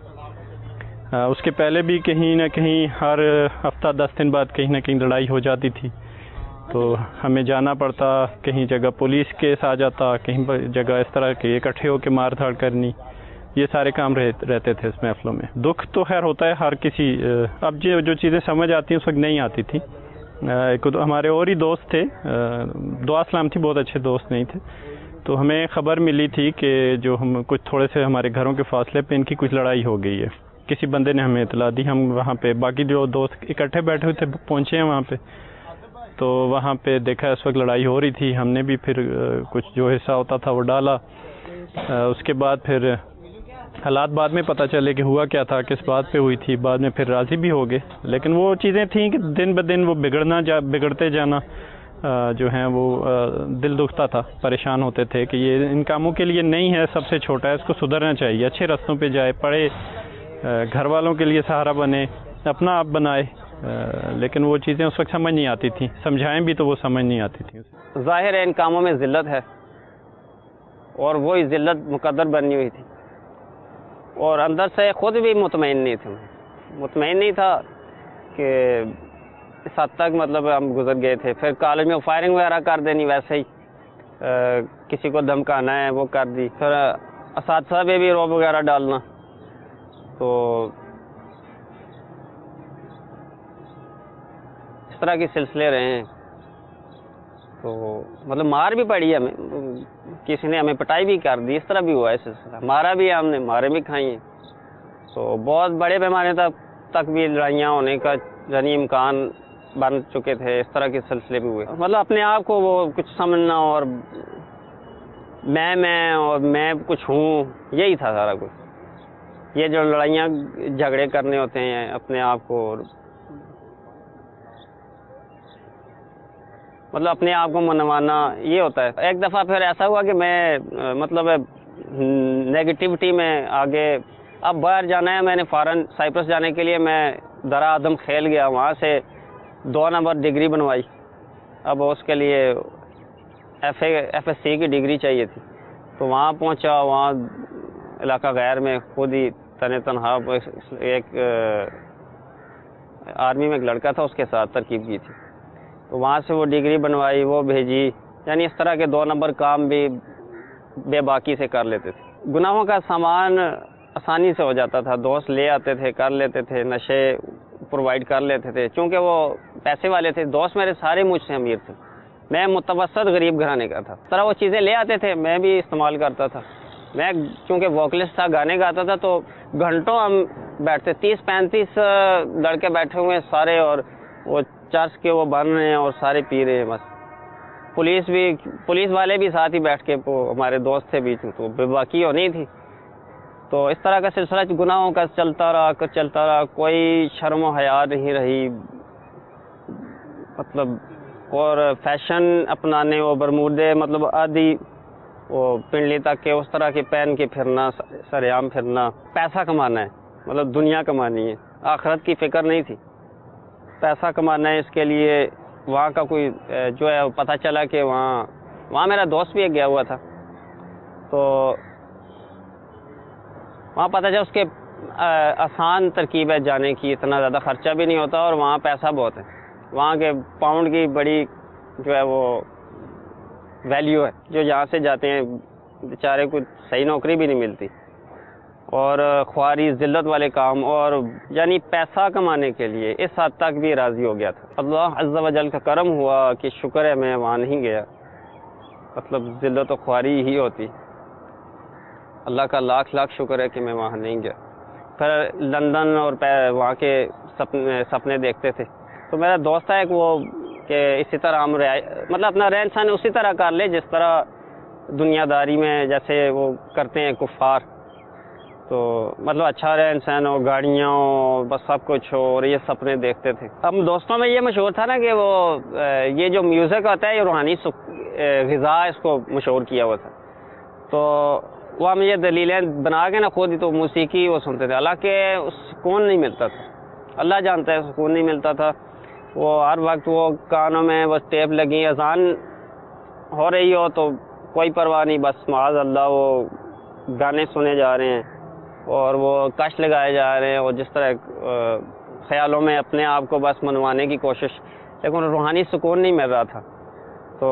ہے۔ اس کے پہلے بھی کہیں نہ کہیں ہر ہفتہ دس دن بعد کہیں نہ کہیں لڑائی ہو جاتی تھی، تو ہمیں جانا پڑتا، کہیں جگہ پولیس کیس آ جاتا، کہیں جگہ اس طرح کے اکٹھے ہو کے مار دھاڑ کرنی، یہ سارے کام رہتے تھے اس محفلوں میں۔ دکھ تو خیر ہوتا ہے ہر کسی، اب جو جو چیزیں سمجھ آتی ہیں اس وقت نہیں آتی تھی۔ ہمارے اور ہی دوست تھے، دعا اسلام تھی، بہت اچھے دوست نہیں تھے، تو ہمیں خبر ملی تھی کہ جو ہم کچھ تھوڑے سے ہمارے گھروں کے فاصلے پہ ان کی کچھ لڑائی ہو گئی ہے، کسی بندے نے ہمیں اطلاع دی، ہم وہاں پہ باقی جو دوست اکٹھے بیٹھے ہوئے تھے پہنچے ہیں وہاں پہ، تو وہاں پہ دیکھا اس وقت لڑائی ہو رہی تھی، ہم نے بھی پھر کچھ جو حصہ ہوتا تھا وہ ڈالا۔ اس کے بعد پھر حالات بعد میں پتہ چلے کہ ہوا کیا تھا، کس بات پہ ہوئی تھی، بعد میں پھر راضی بھی ہو گئے، لیکن وہ چیزیں تھیں کہ دن بدن وہ بگڑنا جا بگڑتے جانا جو ہیں وہ دل دکھتا تھا، پریشان ہوتے تھے کہ یہ ان کاموں کے لیے نہیں ہے، سب سے چھوٹا ہے، اس کو سدھرنا چاہیے، اچھے رستوں پہ جائے، پڑھے، گھر والوں کے لیے سہارا بنے، اپنا آپ بنائے، لیکن وہ چیزیں اس وقت سمجھ نہیں آتی تھیں، سمجھائیں بھی تو وہ سمجھ نہیں آتی تھیں۔ ظاہر ہے ان کاموں میں ذلت ہے، اور وہی ذلت مقدر بنی ہوئی تھی، اور اندر سے خود بھی مطمئن نہیں تھے، مطمئن نہیں تھا کہ اس حد تک مطلب ہم گزر گئے تھے۔ پھر کالج میں فائرنگ وغیرہ کر دینی، ویسے ہی کسی کو دھمکانا ہے وہ کر دی، پھر اساتذہ پہ بھی رعب وغیرہ ڈالنا، تو اس طرح کے سلسلے رہے ہیں۔ تو مطلب مار بھی پڑی ہمیں، کسی نے ہمیں پٹائی بھی کر دی، اس طرح بھی ہوا ہے سلسلہ، مارا بھی ہم نے، مارے بھی کھائی ہیں، تو بہت بڑے پیمانے تک تک بھی لڑائیاں ہونے کا یعنی امکان بن چکے تھے، اس طرح کے سلسلے بھی ہوئے. مطلب اپنے آپ کو وہ کچھ سمجھنا اور میں میں اور میں کچھ ہوں، یہی تھا سارا کچھ. یہ جو لڑائیاں جھگڑے کرنے ہوتے ہیں اپنے آپ کو، مطلب اپنے آپ کو منوانا، یہ ہوتا ہے. ایک دفعہ پھر ایسا ہوا کہ میں مطلب نیگیٹیوٹی میں آگے، اب باہر جانا ہے، میں نے فارن سائپرس جانے کے لیے میں درا آدم کھیل گیا، وہاں سے دو نمبر ڈگری بنوائی. اب اس کے لیے F A F S C کی ڈگری چاہیے تھی، تو وہاں پہنچا. وہاں علاقہ غیر میں خود ہی تن تنہا ایک آرمی میں ایک لڑکا تھا، اس کے ساتھ ترکیب کی تھی. تو وہاں سے وہ ڈگری بنوائی، وہ بھیجی. یعنی اس طرح کے دو نمبر کام بھی بے باکی سے کر لیتے تھے. گناہوں کا سامان آسانی سے ہو جاتا تھا، دوست لے آتے تھے، کر لیتے تھے، نشے پرووائڈ کر لیتے تھے، چونکہ وہ پیسے والے تھے. دوست میرے سارے مجھ سے امیر تھے، میں متوسط غریب گھرانے کا تھا. اس طرح وہ چیزیں لے آتے تھے، میں بھی استعمال کرتا تھا. میں چونکہ ووکلسٹ تھا، گانے گاتا تھا، تو گھنٹوں ہم بیٹھتے، تیس پینتیس لڑکے بیٹھے ہوئے ہیں سارے، اور وہ چرچ کے وہ بن رہے ہیں اور سارے پی رہے ہیں بس. پولیس بھی، پولیس والے بھی ساتھ ہی بیٹھ کے، وہ ہمارے دوست تھے بیچ میں، تو بے باکی ہونی تھی. تو اس طرح کا سلسلہ گناہوں کا چلتا رہا چلتا رہا کوئی شرم و حیا نہیں رہی. مطلب اور فیشن اپنانے، وہ برمودے مطلب آدھی وہ پنڈلی تک کے اس طرح کے پہن کے پھرنا، سریام پھرنا. پیسہ کمانا ہے، مطلب دنیا کمانی ہے، آخرت کی فکر نہیں تھی. پیسہ کمانا ہے، اس کے لیے وہاں کا کوئی جو ہے پتہ چلا کہ وہاں وہاں میرا دوست بھی ایک گیا ہوا تھا. تو وہاں پتہ چلا اس کے آسان ترکیب ہے جانے کی، اتنا زیادہ خرچہ بھی نہیں ہوتا، اور وہاں پیسہ بہت ہے. وہاں کے پاؤنڈ کی بڑی جو ہے وہ ویلیو ہے. جو یہاں سے جاتے ہیں بیچارے کو صحیح نوکری بھی نہیں ملتی، اور خواری ذلت والے کام، اور یعنی پیسہ کمانے کے لیے اس حد تک بھی راضی ہو گیا تھا. اللہ عز و جل کا کرم ہوا کہ شکر ہے میں وہاں نہیں گیا، مطلب ذلت و خواری ہی ہوتی. اللہ کا لاکھ لاکھ شکر ہے کہ میں وہاں نہیں گیا. پھر لندن اور وہاں کے سپنے سپنے دیکھتے تھے. تو میرا دوست ہے ایک، وہ کہ اسی طرح ہم مطلب اپنا رہن سہن اسی طرح کر لے جس طرح دنیا داری میں جیسے وہ کرتے ہیں کفار. تو مطلب اچھا رہن سہن ہو، گاڑیاں ہو، بس سب کچھ ہو، اور یہ سپنے دیکھتے تھے. ہم دوستوں میں یہ مشہور تھا نا کہ وہ یہ جو میوزک ہوتا ہے یہ روحانی غذا، اس کو مشہور کیا ہوا تھا. تو وہ ہم یہ دلیلیں بنا کے نا خود ہی تو موسیقی وہ سنتے تھے، حالانکہ سکون نہیں ملتا تھا. اللہ جانتا ہے سکون نہیں ملتا تھا. وہ ہر وقت وہ کانوں میں بس ٹیپ لگی، اذان ہو رہی ہو تو کوئی پرواہ نہیں، بس معاذ اللہ وہ گانے سنے جا رہے ہیں اور وہ کش لگائے جا رہے ہیں، اور جس طرح خیالوں میں اپنے آپ کو بس منوانے کی کوشش، لیکن روحانی سکون نہیں مل رہا تھا. تو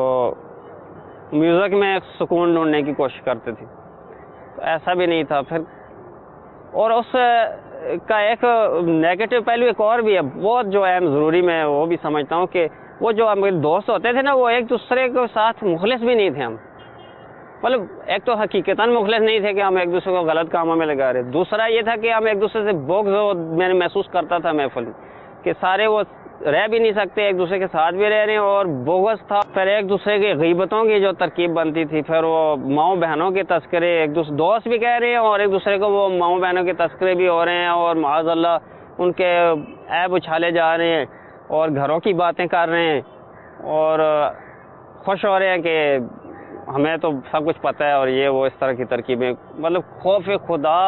میوزک میں سکون ڈھونڈنے کی کوشش کرتے تھے. تو ایسا بھی نہیں تھا. پھر اور اس کا ایک نیگیٹو پہلو ایک اور بھی ہے بہت جو اہم ضروری، میں وہ بھی سمجھتا ہوں کہ وہ جو ہمارے دوست ہوتے تھے نا، وہ ایک دوسرے کے ساتھ مخلص بھی نہیں تھے. ہم مطلب ایک تو حقیقتاً مخلص نہیں تھے کہ ہم ایک دوسرے کو غلط کاموں میں لگا رہے. دوسرا یہ تھا کہ ہم ایک دوسرے سے بغض میں نے محسوس کرتا تھا محفل کہ سارے وہ رہ بھی نہیں سکتے، ایک دوسرے کے ساتھ بھی رہ رہے ہیں، اور بغض تھا. پھر ایک دوسرے کی غیبتوں کی جو ترکیب بنتی تھی، پھر وہ ماؤں بہنوں کے تذکرے، ایک دوسرے دوست بھی کہہ رہے ہیں اور ایک دوسرے کو وہ ماؤں بہنوں کے تذکرے بھی ہو رہے ہیں، اور معاذ اللہ ان کے عیب اچھالے جا رہے ہیں، اور گھروں کی باتیں کر رہے ہیں، اور خوش ہو رہے ہیں کہ ہمیں تو سب کچھ پتہ ہے، اور یہ وہ اس طرح کی ترکیبیں. مطلب خوف خدا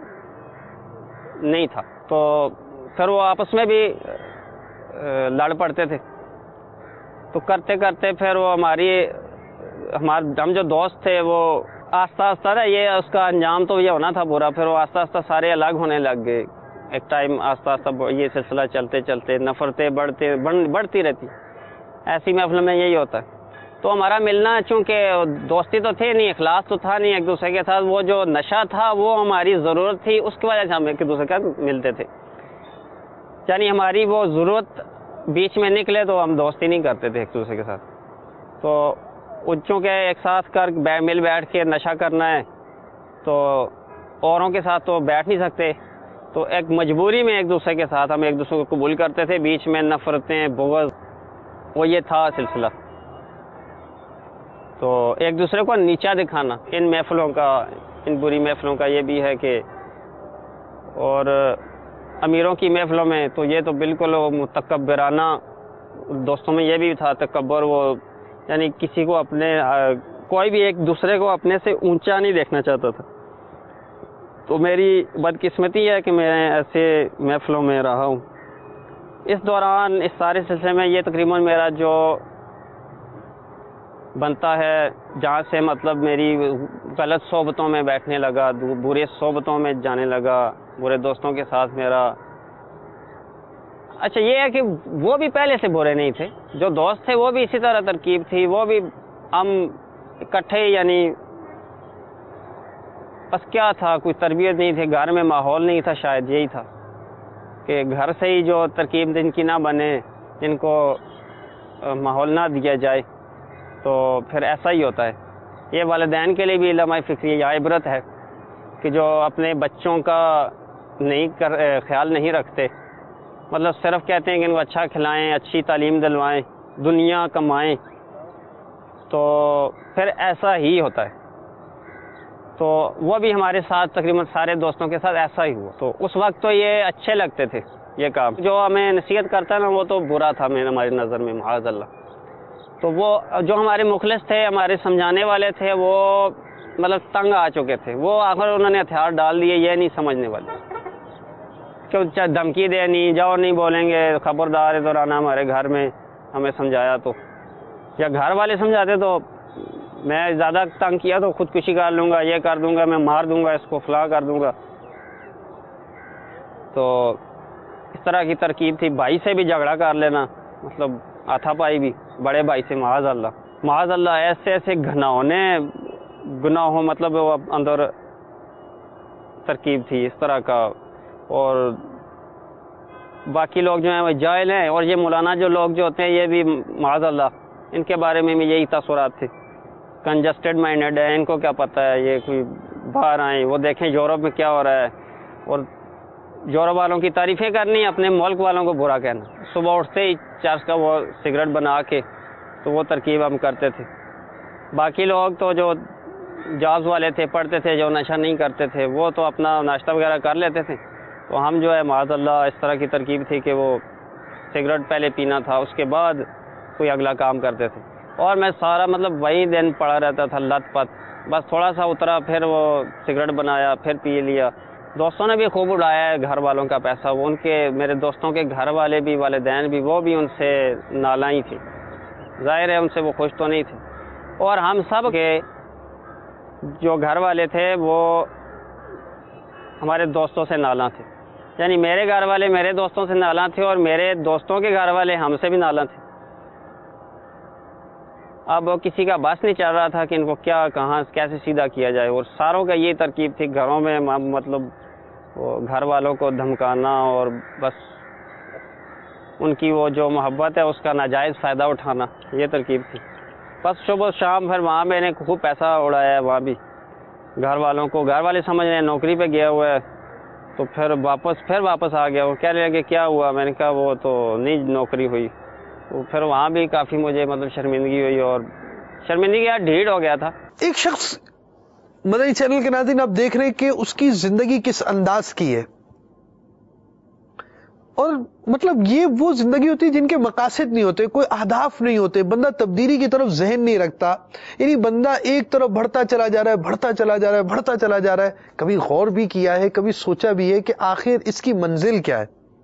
نہیں تھا. تو پھر وہ آپس میں بھی لڑ پڑتے تھے. تو کرتے کرتے پھر وہ ہماری ہمارے ہم جو دوست تھے وہ آہستہ آہستہ نا، یہ اس کا انجام تو یہ ہونا تھا برا. پھر وہ آہستہ آہستہ سارے الگ ہونے لگ گئے. ایک ٹائم آہستہ آہستہ یہ سلسلہ چلتے چلتے نفرتیں بڑھتے بڑھتی رہتی. ایسی محفل میں یہی ہوتا ہے. تو ہمارا ملنا، چونکہ دوستی تو تھے نہیں، اخلاص تو تھا نہیں ایک دوسرے کے ساتھ، وہ جو نشہ تھا وہ ہماری ضرورت تھی، اس کی وجہ سے ہم ایک دوسرے کے ساتھ ملتے تھے. یعنی ہماری وہ ضرورت بیچ میں نکلے تو ہم دوستی نہیں کرتے تھے ایک دوسرے کے ساتھ. تو چونکہ ایک ساتھ کر مل بیٹھ کے نشہ کرنا ہے تو اوروں کے ساتھ تو بیٹھ نہیں سکتے. تو تو ایک مجبوری میں ایک دوسرے کے ساتھ ہم ایک دوسرے کو قبول کرتے تھے، بیچ میں نفرتیں، بغض، وہ یہ تھا سلسلہ. تو ایک دوسرے کو نیچا دکھانا ان محفلوں کا، ان بری محفلوں کا یہ بھی ہے کہ، اور امیروں کی محفلوں میں تو یہ تو بالکل متکبرانہ، دوستوں میں یہ بھی تھا تکبر، وہ یعنی کسی کو اپنے، کوئی بھی ایک دوسرے کو اپنے سے اونچا نہیں دیکھنا چاہتا تھا. تو میری بدقسمتی ہے کہ میں ایسے محفلوں میں رہا ہوں. اس دوران اس سارے سلسلے میں یہ تقریباً میرا جو بنتا ہے، جہاں سے مطلب میری غلط صحبتوں میں بیٹھنے لگا، برے صحبتوں میں جانے لگا، برے دوستوں کے ساتھ میرا. اچھا یہ ہے کہ وہ بھی پہلے سے برے نہیں تھے، جو دوست تھے وہ بھی اسی طرح ترکیب تھی، وہ بھی ہم اکٹھے، یعنی بس کیا تھا، کوئی تربیت نہیں تھی، گھر میں ماحول نہیں تھا، شاید یہی تھا کہ گھر سے ہی جو ترکیب جن کی نہ بنے، جن کو ماحول نہ دیا جائے، تو پھر ایسا ہی ہوتا ہے. یہ والدین کے لیے بھی علامہ فکری یا عبرت ہے کہ جو اپنے بچوں کا نہیں کر خیال نہیں رکھتے، مطلب صرف کہتے ہیں کہ ان کو اچھا کھلائیں، اچھی تعلیم دلوائیں، دنیا کمائیں، تو پھر ایسا ہی ہوتا ہے. تو وہ بھی ہمارے ساتھ تقریباً سارے دوستوں کے ساتھ ایسا ہی ہوا. تو اس وقت تو یہ اچھے لگتے تھے یہ کام، جو ہمیں نصیحت کرتا ہے نا وہ تو برا تھا میرے ہماری نظر میں، معاذ اللہ. تو وہ جو ہمارے مخلص تھے، ہمارے سمجھانے والے تھے، وہ مطلب تنگ آ چکے تھے، وہ آخر انہوں نے ہتھیار ڈال دیے، یہ نہیں سمجھنے والے کہ چاہے دھمکی دے، نہیں جاؤ، نہیں بولیں گے، خبردار ہے دورانہ ہمارے گھر میں ہمیں سمجھایا تو، یا گھر والے سمجھاتے تو میں زیادہ تنگ کیا تو خودکشی کر لوں گا، یہ کر دوں گا، میں مار دوں گا اس کو، فلاں کر دوں گا. تو اس طرح کی ترکیب تھی. بھائی سے بھی جھگڑا کر لینا، مطلب آتھا پائی بھی بڑے بھائی سے، معاذ اللہ معاذ اللہ ایسے ایسے گھناؤنے گناہوں، مطلب وہ اندر ترکیب تھی اس طرح کا. اور باقی لوگ جو ہیں وہ جاہل ہیں، اور یہ مولانا جو لوگ جو ہوتے ہیں یہ بھی معاذ اللہ، ان کے بارے میں بھی یہی تاثرات تھے، کنجسٹڈ مائنڈڈ ہے، ان کو کیا پتہ ہے، یہ کوئی باہر آئیں، وہ دیکھیں یورپ میں کیا ہو رہا ہے، اور یورپ والوں کی تعریفیں کرنی، اپنے ملک والوں کو برا کہنا. صبح اٹھتے ہی چرس کا وہ سگریٹ بنا کے، تو وہ ترکیب ہم کرتے تھے. باقی لوگ تو جو جابز والے تھے، پڑھتے تھے، جو نشہ نہیں کرتے تھے، وہ تو اپنا ناشتہ وغیرہ کر لیتے تھے. تو ہم جو ہے معاذ اللہ اس طرح کی ترکیب تھی کہ وہ سگریٹ پہلے پینا تھا، اس کے بعد کوئی اگلا کام کرتے تھے. اور میں سارا مطلب وہی دن پڑا رہتا تھا لت پت، بس تھوڑا سا اترا پھر وہ سگریٹ بنایا، پھر پی لیا. دوستوں نے بھی خوب اڑایا ہے گھر والوں کا پیسہ، وہ ان کے میرے دوستوں کے گھر والے بھی، والدین بھی، وہ بھی ان سے نالاں ہی تھے، ظاہر ہے ان سے وہ خوش تو نہیں تھے. اور ہم سب کے جو گھر والے تھے وہ ہمارے دوستوں سے نالاں تھے، یعنی میرے گھر والے میرے دوستوں سے نالاں تھے، اور میرے دوستوں کے گھر والے ہم سے بھی نالاں تھے. اب کسی کا بس نہیں چل رہا تھا کہ ان کو کیا کہاں کیسے سیدھا کیا جائے، اور ساروں کا یہ ترکیب تھی گھروں میں، مطلب وہ گھر والوں کو دھمکانا، اور بس ان کی وہ جو محبت ہے اس کا ناجائز فائدہ اٹھانا، یہ ترکیب تھی. بس صبح شام پھر وہاں میں نے خوب پیسہ اڑایا ہے، وہاں بھی گھر والوں کو، گھر والے سمجھ رہے ہیں نوکری پہ گیا ہوا ہے، تو پھر واپس پھر واپس آ گیا. وہ کہہ رہے کہ کیا ہوا، میں نے کہا وہ تو نہیں نوکری ہوئی. تو پھر وہاں بھی کافی مجھے مطلب شرمندگی ہوئی، اور شرمندگی یار ڈھیٹ ہو گیا تھا. ایک شخص مدنی چینل کے ناظرین آپ دیکھ رہے ہیں کہ اس کی زندگی کس انداز کی ہے، اور مطلب یہ وہ زندگی ہوتی ہے جن کے مقاصد نہیں ہوتے، کوئی اہداف نہیں ہوتے، بندہ تبدیلی کی طرف ذہن نہیں رکھتا، یعنی بندہ ایک طرف بڑھتا چلا جا رہا ہے بڑھتا چلا جا رہا ہے بڑھتا چلا جا رہا ہے. کبھی غور بھی کیا ہے، کبھی سوچا بھی ہے کہ آخر اس کی منزل کیا ہے.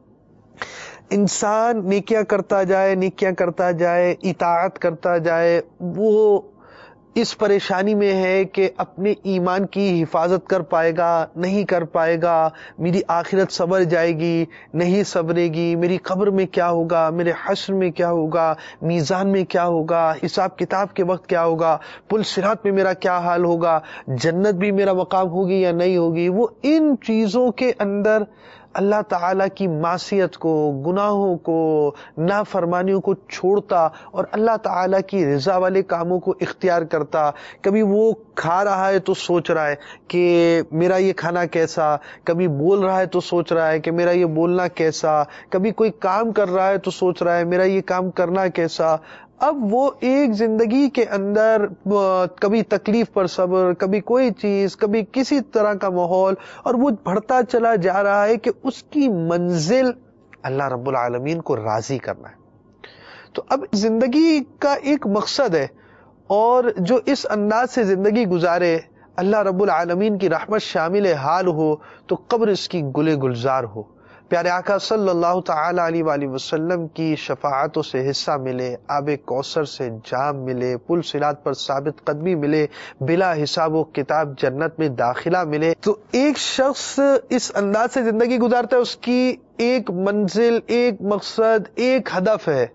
انسان نیکیاں کرتا جائے نیکیاں کرتا جائے اطاعت کرتا جائے، وہ اس پریشانی میں ہے کہ اپنے ایمان کی حفاظت کر پائے گا نہیں کر پائے گا، میری آخرت سنور جائے گی نہیں سنورے گی، میری قبر میں کیا ہوگا، میرے حشر میں کیا ہوگا، میزان میں کیا ہوگا، حساب کتاب کے وقت کیا ہوگا، پل صراط میں میرا کیا حال ہوگا، جنت بھی میرا مقام ہوگی یا نہیں ہوگی. وہ ان چیزوں کے اندر اللہ تعالیٰ کی معصیت کو، گناہوں کو، نافرمانیوں کو چھوڑتا اور اللہ تعالیٰ کی رضا والے کاموں کو اختیار کرتا. کبھی وہ کھا رہا ہے تو سوچ رہا ہے کہ میرا یہ کھانا کیسا، کبھی بول رہا ہے تو سوچ رہا ہے کہ میرا یہ بولنا کیسا، کبھی کوئی کام کر رہا ہے تو سوچ رہا ہے میرا یہ کام کرنا کیسا. اب وہ ایک زندگی کے اندر کبھی تکلیف پر صبر، کبھی کوئی چیز، کبھی کسی طرح کا ماحول، اور وہ بڑھتا چلا جا رہا ہے کہ اس کی منزل اللہ رب العالمین کو راضی کرنا ہے. تو اب زندگی کا ایک مقصد ہے، اور جو اس انداز سے زندگی گزارے، اللہ رب العالمین کی رحمت شامل حال ہو تو قبر اس کی گلے گلزار ہو. پیارے آقا صلی اللہ تعالی علیہ وآلہ وسلم کی شفاعتوں سے حصہ ملے، آب کوثر سے جام ملے، پل صراط پر ثابت قدمی ملے، بلا حساب و کتاب جنت میں داخلہ ملے. تو ایک شخص اس انداز سے زندگی گزارتا ہے، اس کی ایک منزل، ایک مقصد، ایک ہدف ہے.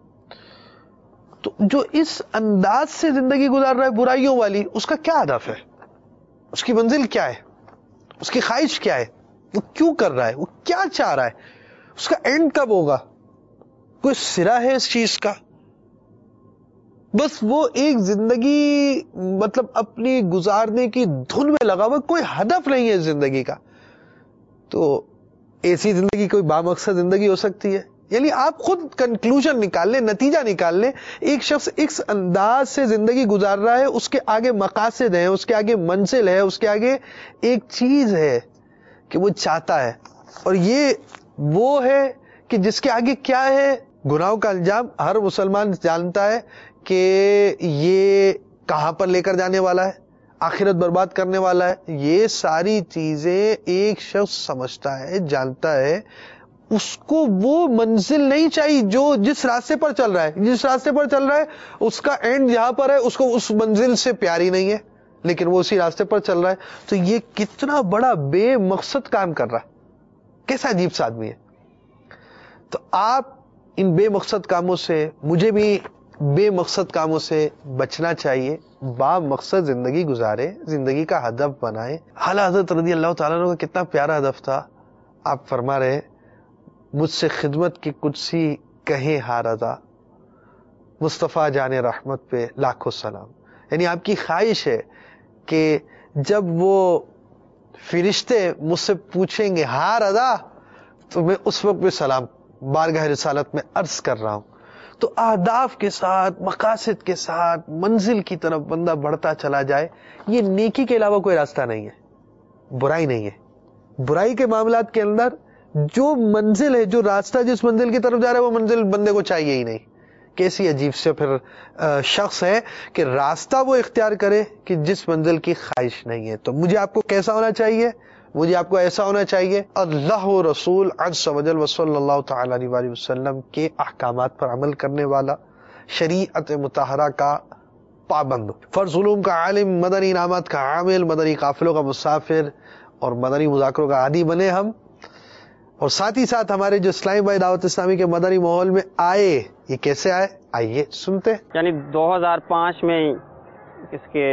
تو جو اس انداز سے زندگی گزار رہا ہے برائیوں والی، اس کا کیا ہدف ہے؟ اس کی منزل کیا ہے؟ اس کی خواہش کیا ہے؟ وہ کیوں کر رہا ہے؟ وہ کیا چاہ رہا ہے؟ اس کا اینڈ کب ہوگا؟ کوئی سرا ہے اس چیز کا؟ بس وہ ایک زندگی مطلب اپنی گزارنے کی دھن میں لگا ہوا، کوئی ہدف نہیں ہے زندگی کا. تو ایسی زندگی کوئی بامقصد زندگی ہو سکتی ہے؟ یعنی آپ خود کنکلوژن نکال لیں، نتیجہ نکال لیں. ایک شخص اس انداز سے زندگی گزار رہا ہے، اس کے آگے مقاصد ہیں، اس کے آگے منزل ہے، اس کے آگے ایک چیز ہے کہ وہ چاہتا ہے، اور یہ وہ ہے کہ جس کے آگے کیا ہے؟ گناہوں کا انجام. ہر مسلمان جانتا ہے کہ یہ کہاں پر لے کر جانے والا ہے، آخرت برباد کرنے والا ہے. یہ ساری چیزیں ایک شخص سمجھتا ہے، جانتا ہے. اس کو وہ منزل نہیں چاہیے جو جس راستے پر چل رہا ہے. جس راستے پر چل رہا ہے اس کا اینڈ جہاں پر ہے اس کو اس منزل سے پیاری نہیں ہے، لیکن وہ اسی راستے پر چل رہا ہے. تو یہ کتنا بڑا بے مقصد کام کر رہا ہے، کیسا عجیب سا آدمی ہے. تو آپ ان بے مقصد کاموں سے، مجھے بھی بے مقصد کاموں سے بچنا چاہیے. با مقصد زندگی گزارے، زندگی کا ہدف بنائے. اعلیٰ حضرت رضی اللہ تعالیٰ عنہ کا کتنا پیارا ہدف تھا. آپ فرما رہے مجھ سے خدمت کی قدسی کہیں ہارضا، مصطفیٰ جان رحمت پہ لاکھوں سلام. یعنی آپ کی خواہش ہے کہ جب وہ فرشتے مجھ سے پوچھیں گے ہاں رضا، تو میں اس وقت بھی سلام بارگاہ رسالت میں عرض کر رہا ہوں. تو اہداف کے ساتھ، مقاصد کے ساتھ منزل کی طرف بندہ بڑھتا چلا جائے. یہ نیکی کے علاوہ کوئی راستہ نہیں ہے، برائی نہیں ہے. برائی کے معاملات کے اندر جو منزل ہے، جو راستہ جس منزل کی طرف جا رہا ہے، وہ منزل بندے کو چاہیے ہی نہیں. کیسی عجیب سے پھر شخص ہے کہ راستہ وہ اختیار کرے کہ جس منزل کی خواہش نہیں ہے. تو مجھے آپ کو کیسا ہونا چاہیے؟ مجھے آپ کو ایسا ہونا چاہیے اللہ و رسول عز و جل و صلی اللہ تعالی علیہ وآلہ وسلم کے احکامات پر عمل کرنے والا، شریعت مطہرہ کا پابند، فرض علوم کا عالم، مدنی انعامات کا عامل، مدنی قافلوں کا مسافر اور مدنی مذاکروں کا عادی بنے ہم. اور ساتھ ہی ساتھ ہمارے جو اسلامی بھائی دعوت اسلامی کے مدنی ماحول میں آئے، یہ کیسے آئے؟ آئیے سنتے. یعنی دو ہزار پانچ میں اس کے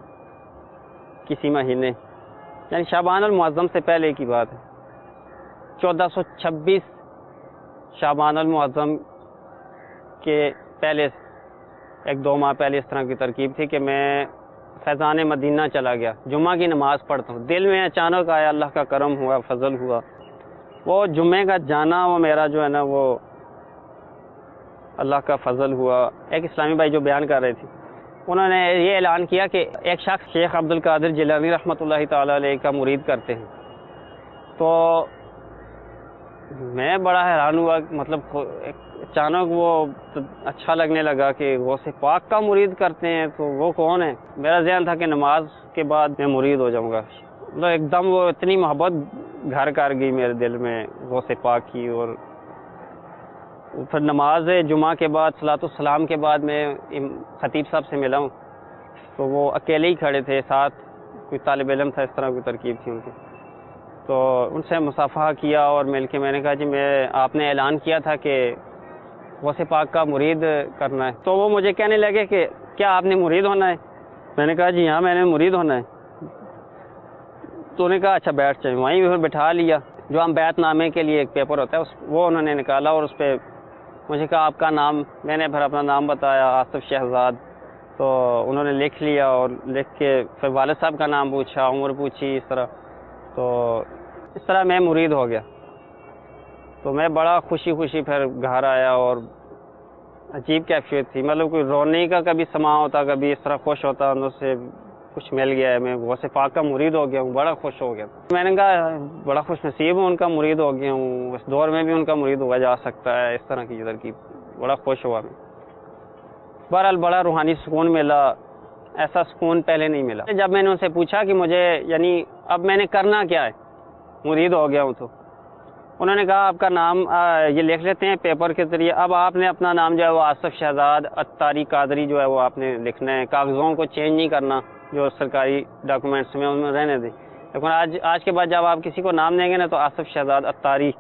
کسی مہینے، یعنی شعبان المعظم سے پہلے کی بات ہے، چودہ سو چھبیس شعبان المعظم کے پہلے ایک دو ماہ پہلے اس طرح کی ترکیب تھی کہ میں فیضان مدینہ چلا گیا، جمعہ کی نماز پڑھتا ہوں. دل میں اچانک آیا، اللہ کا کرم ہوا، فضل ہوا. وہ جمعے کا جانا وہ میرا جو ہے نا، وہ اللہ کا فضل ہوا. ایک اسلامی بھائی جو بیان کر رہے تھے، انہوں نے یہ اعلان کیا کہ ایک شخص شیخ عبد القادر جیلانی رحمۃ اللہ تعالی علیہ کا مرید کرتے ہیں. تو میں بڑا حیران ہوا، مطلب اچانک وہ اچھا لگنے لگا کہ غوث پاک کا مرید کرتے ہیں، تو وہ کون ہے؟ میرا ذہن تھا کہ نماز کے بعد میں مرید ہو جاؤں گا. مطلب ایک دم وہ اتنی محبت گھر کر گئی میرے دل میں غوث پاک کی. اور پھر نماز جمعہ کے بعد صلاۃ السلام کے بعد میں خطیب صاحب سے ملا ہوں، تو وہ اکیلے ہی کھڑے تھے، ساتھ کوئی طالب علم تھا، اس طرح کی ترکیب تھی ان کی. تو ان سے مصافحہ کیا اور مل کے میں نے کہا جی میں آپ نے اعلان کیا تھا کہ غوث پاک کا مرید کرنا ہے. تو وہ مجھے کہنے لگے کہ کیا آپ نے مرید ہونا ہے؟ میں نے کہا جی ہاں میں نے مرید ہونا ہے. تو انہوں نے کہا اچھا بیٹھ جائیں. وہیں پھر بٹھا لیا. جو ہم بیعت نامے کے لیے ایک پیپر ہوتا ہے اس وہ انہوں نے نکالا اور اس پہ مجھے کہا آپ کا نام، میں نے پھر اپنا نام بتایا آصف شہزاد، تو انہوں نے لکھ لیا اور لکھ کے پھر والد صاحب کا نام پوچھا، عمر پوچھی، اس طرح تو اس طرح میں مرید ہو گیا. تو میں بڑا خوشی خوشی پھر گھر آیا اور عجیب کیفیت تھی، مطلب کوئی رونے کا کبھی سما ہوتا، کبھی اس طرح خوش ہوتا، اندر سے کچھ مل گیا ہے، میں غوث پاک کا مرید ہو گیا ہوں، بڑا خوش ہو گیا. میں نے کہا بڑا خوش نصیب ہوں، ان کا مرید ہو گیا ہوں، اس دور میں بھی ان کا مرید ہوا جا سکتا ہے، اس طرح کی ترکیب، بڑا خوش ہوا میں. بہرحال بڑا روحانی سکون ملا، ایسا سکون پہلے نہیں ملا. جب میں نے ان سے پوچھا کہ مجھے یعنی اب میں نے کرنا کیا ہے، مرید ہو گیا ہوں، تو انہوں نے کہا آپ کا نام یہ لکھ لیتے ہیں پیپر کے ذریعے، اب آپ نے اپنا نام جو ہے وہ آصف شہزاد اتاری قادری جو ہے وہ آپ نے لکھنا ہے، کاغذوں کو چینج نہیں کرنا جو سرکاری ڈاکومنٹس میں ان میں رہنے دیں، لیکن آج آج کے بعد جب آپ کسی کو نام دیں گے نا تو آصف شہزاد اتاری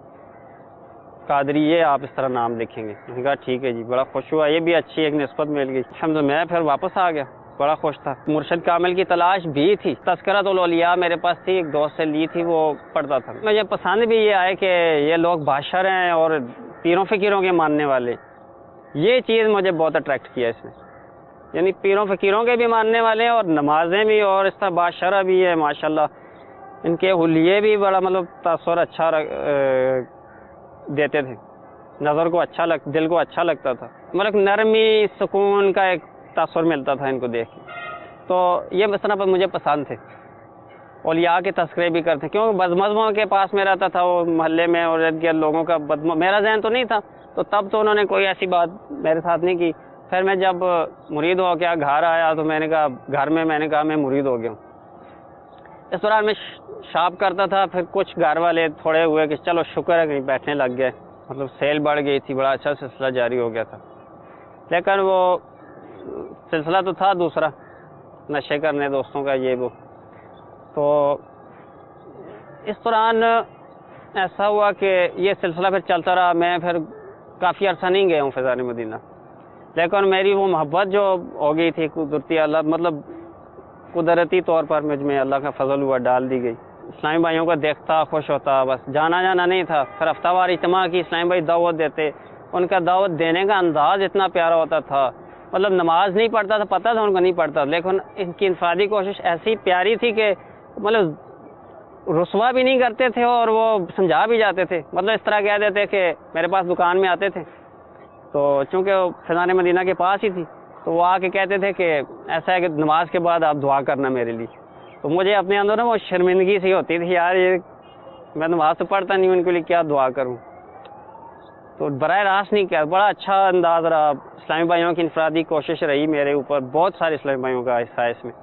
قادری یہ آپ اس طرح نام لکھیں گے. میں نے کہا ٹھیک ہے جی، بڑا خوش ہوا، یہ بھی اچھی ایک نسبت مل گئی. الحمدللہ میں پھر واپس آ گیا، بڑا خوش تھا. مرشد کامل کی تلاش بھی تھی، تذکرۃ الاولیاء میرے پاس تھی، ایک دوست سے لی تھی، وہ پڑھتا تھا. مجھے پسند بھی یہ آئے کہ یہ لوگ باشر ہیں اور پیروں فقیروں کے ماننے والے، یہ چیز مجھے بہت اٹریکٹ کیا اس میں، یعنی پیروں فقیروں کے بھی ماننے والے ہیں اور نمازیں بھی اور اس طرح باشرہ بھی ہے ماشاءاللہ. ان کے حلیے بھی بڑا مطلب تاثر اچھا دیتے تھے، نظر کو اچھا لگ دل کو اچھا لگتا تھا، مطلب نرمی سکون کا ایک تاثر ملتا تھا ان کو دیکھ کے. تو یہ مثلا پر مجھے پسند تھے، اولیاء کے تذکرے بھی کرتے، کیونکہ بدمزموں کے پاس میں رہتا تھا وہ محلے میں اور ارد گرد لوگوں کا بدم، میرا ذہن تو نہیں تھا تو تب تو انہوں نے کوئی ایسی بات میرے ساتھ نہیں کی. پھر میں جب مرید ہو گیا گھر آیا تو میں نے کہا گھر میں میں نے کہا میں مرید ہو گیا ہوں. اس دوران میں شاپ کرتا تھا، پھر کچھ گھر والے تھوڑے ہوئے کہ چلو شکر ہے کہیں بیٹھنے لگ گئے، مطلب سیل بڑھ گئی تھی، بڑا اچھا سلسلہ جاری ہو گیا تھا. لیکن وہ سلسلہ تو تھا دوسرا، نشے کرنے دوستوں کا یہ وہ. تو اس دوران ایسا ہوا کہ یہ سلسلہ پھر چلتا رہا، میں پھر کافی عرصہ نہیں گیا ہوں فیضان مدینہ، لیکن میری وہ محبت جو ہو گئی تھی قدرتی اللہ مطلب قدرتی طور پر مجھ میں اللہ کا فضل ہوا، ڈال دی گئی. اسلامی بھائیوں کو دیکھتا خوش ہوتا، بس جانا جانا نہیں تھا. پھر ہفتہ وار اجتماع کی، اسلامی بھائی دعوت دیتے، ان کا دعوت دینے کا انداز اتنا پیارا ہوتا تھا، مطلب نماز نہیں پڑھتا تھا، پتہ تھا ان کو نہیں پڑھتا، لیکن ان کی انفرادی کوشش ایسی پیاری تھی کہ مطلب رسوا بھی نہیں کرتے تھے اور وہ سمجھا بھی جاتے تھے. مطلب اس طرح کہہ دیتے کہ میرے پاس دکان میں آتے تھے تو چونکہ وہ فیضان مدینہ کے پاس ہی تھی تو وہ آ کے کہتے تھے کہ ایسا ہے کہ نماز کے بعد آپ دعا کرنا میرے لیے. تو مجھے اپنے اندر نا وہ شرمندگی سی ہوتی تھی، یار یہ میں نماز تو پڑھتا نہیں ہوں، ان کے لیے کیا دعا کروں. تو براہ راست نہیں کیا، بڑا اچھا انداز رہا. اسلامی بھائیوں کی انفرادی کوشش رہی میرے اوپر، بہت سارے اسلامی بھائیوں کا حصہ ہے اس میں،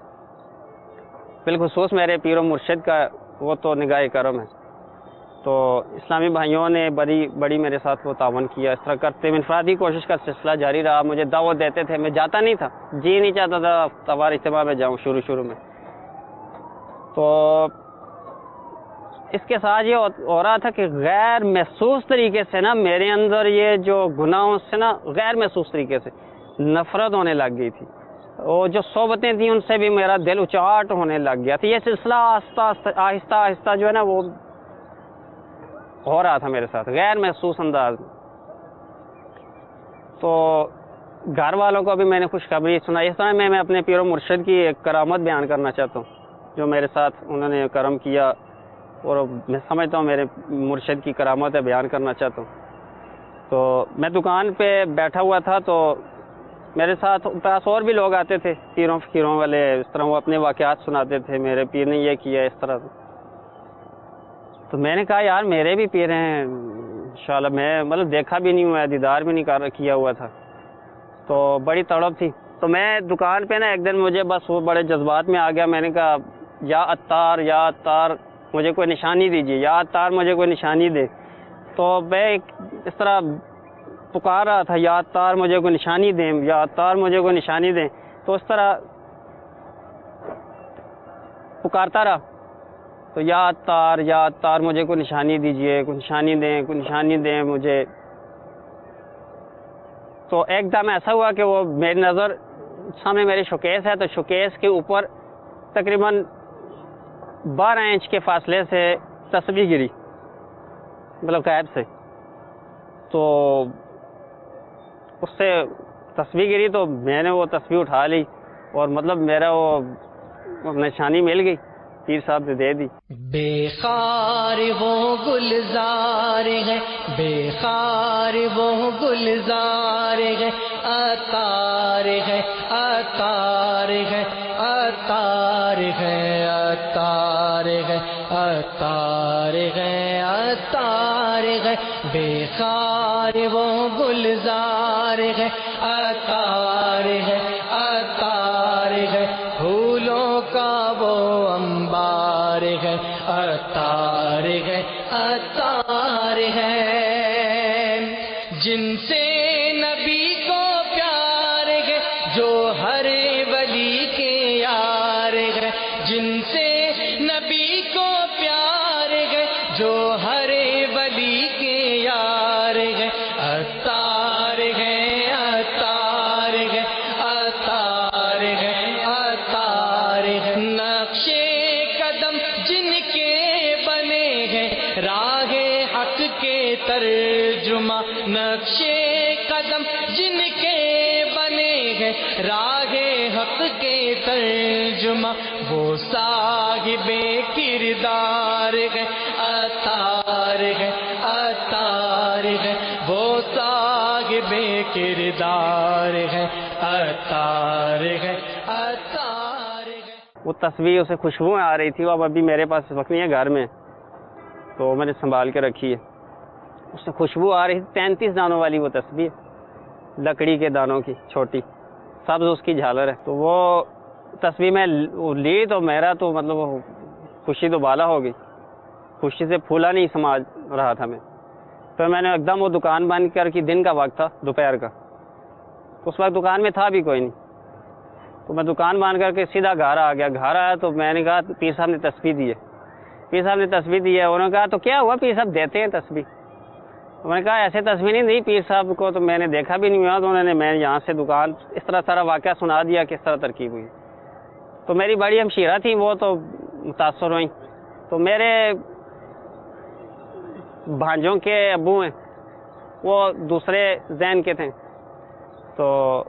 بالخصوص میرے پیر و مرشد کا وہ تو نگاہ کرم ہے. تو اسلامی بھائیوں نے بڑی بڑی میرے ساتھ وہ تعاون کیا. اس طرح کرتے ہوئے انفرادی کوشش کا سلسلہ جاری رہا. مجھے دعوت دیتے تھے، میں جاتا نہیں تھا، جی نہیں چاہتا تھا توار اجتماع میں جاؤں شروع شروع میں. تو اس کے ساتھ یہ ہو رہا تھا کہ غیر محسوس طریقے سے نا میرے اندر یہ جو گناہوں سے نا غیر محسوس طریقے سے نفرت ہونے لگ گئی تھی. وہ جو صحبتیں تھیں ان سے بھی میرا دل اچاٹ ہونے لگ گیا تھا. یہ سلسلہ آہستہ آہستہ آہستہ جو ہے نا وہ ہو رہا تھا میرے ساتھ غیر محسوس انداز میں. تو گھر والوں کو بھی میں نے خوشخبری سنائی. اس طرح میں میں اپنے پیر و مرشد کی ایک کرامت بیان کرنا چاہتا ہوں جو میرے ساتھ انہوں نے کرم کیا، اور میں سمجھتا ہوں میرے مرشد کی کرامت ہے، بیان کرنا چاہتا ہوں. تو میں دکان پہ بیٹھا ہوا تھا تو میرے ساتھ پاس اور بھی لوگ آتے تھے پیروں فقیروں والے، اس طرح وہ اپنے واقعات سناتے تھے، میرے پیر نے یہ کیا اس طرح. تو میں نے کہا یار میرے بھی پیر ہیں انشاءاللہ، میں مطلب دیکھا بھی نہیں ہوا، دیدار بھی نہیں کیا ہوا تھا. تو بڑی تڑپ تھی. تو میں دکان پہ نا ایک دن مجھے بس وہ بڑے جذبات میں آ گیا. میں نے کہا یا عطار یا عطار مجھے کوئی نشانی دیجیے، یا عطار مجھے کوئی نشانی دے. تو میں اس طرح پکار رہا تھا یا عطار مجھے کوئی نشانی دیں، یا عطار مجھے کوئی نشانی دیں. تو اس طرح پکارتا رہا. تو یا عطار یا عطار مجھے کوئی نشانی دیجیے، کوئی نشانی دیں، کوئی نشانی دیں مجھے. تو ایک دم ایسا ہوا کہ وہ میری نظر سامنے میری شوکیس ہے، تو شوکیس کے اوپر تقریباً بارہ انچ کے فاصلے سے تسبیح گری. مطلب غیب سے. تو اس سے تسبیح گری تو میں نے وہ تسبیح اٹھا لی اور مطلب میرا وہ نشانی مل گئی, پیر صاحب نے دے دی. بے خار وہ گلزار ہے, بے خار وہ گلزار ہے, عطار ہے عطار ہے عطار ہے عطار ہے عطار ہے عطار ہے, بے خار وہ گلزار ہے, عطار ہے عطار ہے, پھولوں کا وہ انبار ہے, عطار ہے عطار ہے. جن سے نبی کو پیار ہے, جو ہر ولی کے یار ہے, جن سے نبی کو پیار ہے, جو ہر ولی کے یار ہے, عطار ہے عطار ہے عطار ہے عطار ہے. نقشے قدم جن کے بنے ہیں راہ حق کے ترجمہ, نقشے قدم جن کے بنے ہیں راہ حق کے ترجمہ, وہ صاحب کردار ہے, عطار ہے عطار ہے, وہ صاحب کردار ہے, عطار ہے عطار ہے. وہ تصویر اسے خوشبوئیں آ رہی تھی, وہ اب ابھی میرے پاس اس وقت نہیں ہے گھر میں, تو میں نے سنبھال کے رکھی ہے. اس سے خوشبو آ رہی تھی, تینتیس دانوں والی وہ تصویر, لکڑی کے دانوں کی چھوٹی, سبز اس کی جھالر ہے. تو وہ تصویر میں لی تو میرا تو مطلب خوشی تو بالا ہو گئی, خوشی سے پھولا نہیں سماج رہا تھا میں. پھر میں نے ایک دم وہ دکان بند کر کے, دن کا وقت تھا دوپہر کا, اس وقت دکان میں تھا بھی کوئی نہیں, تو میں دکان بند کر کے سیدھا گھر آ گیا. گھر آیا تو میں نے کہا پیر صاحب نے تسبیح دی ہے, پیر صاحب نے تسبیح دی ہے. انہوں نے کہا تو کیا ہوا, پیر صاحب دیتے ہیں تسبیح. تو میں نے کہا ایسے تسبیح نہیں دی پیر صاحب کو, تو میں نے دیکھا بھی نہیں ہوا. تو انہوں نے میں یہاں سے دکان اس طرح سارا واقعہ سنا دیا کس طرح ترکیب ہوئی. تو میری بڑی ہمشیرہ تھی, وہ تو متاثر ہوئیں. تو میرے بھانجوں کے ابو ہیں, وہ دوسرے ذہن کے تھے. تو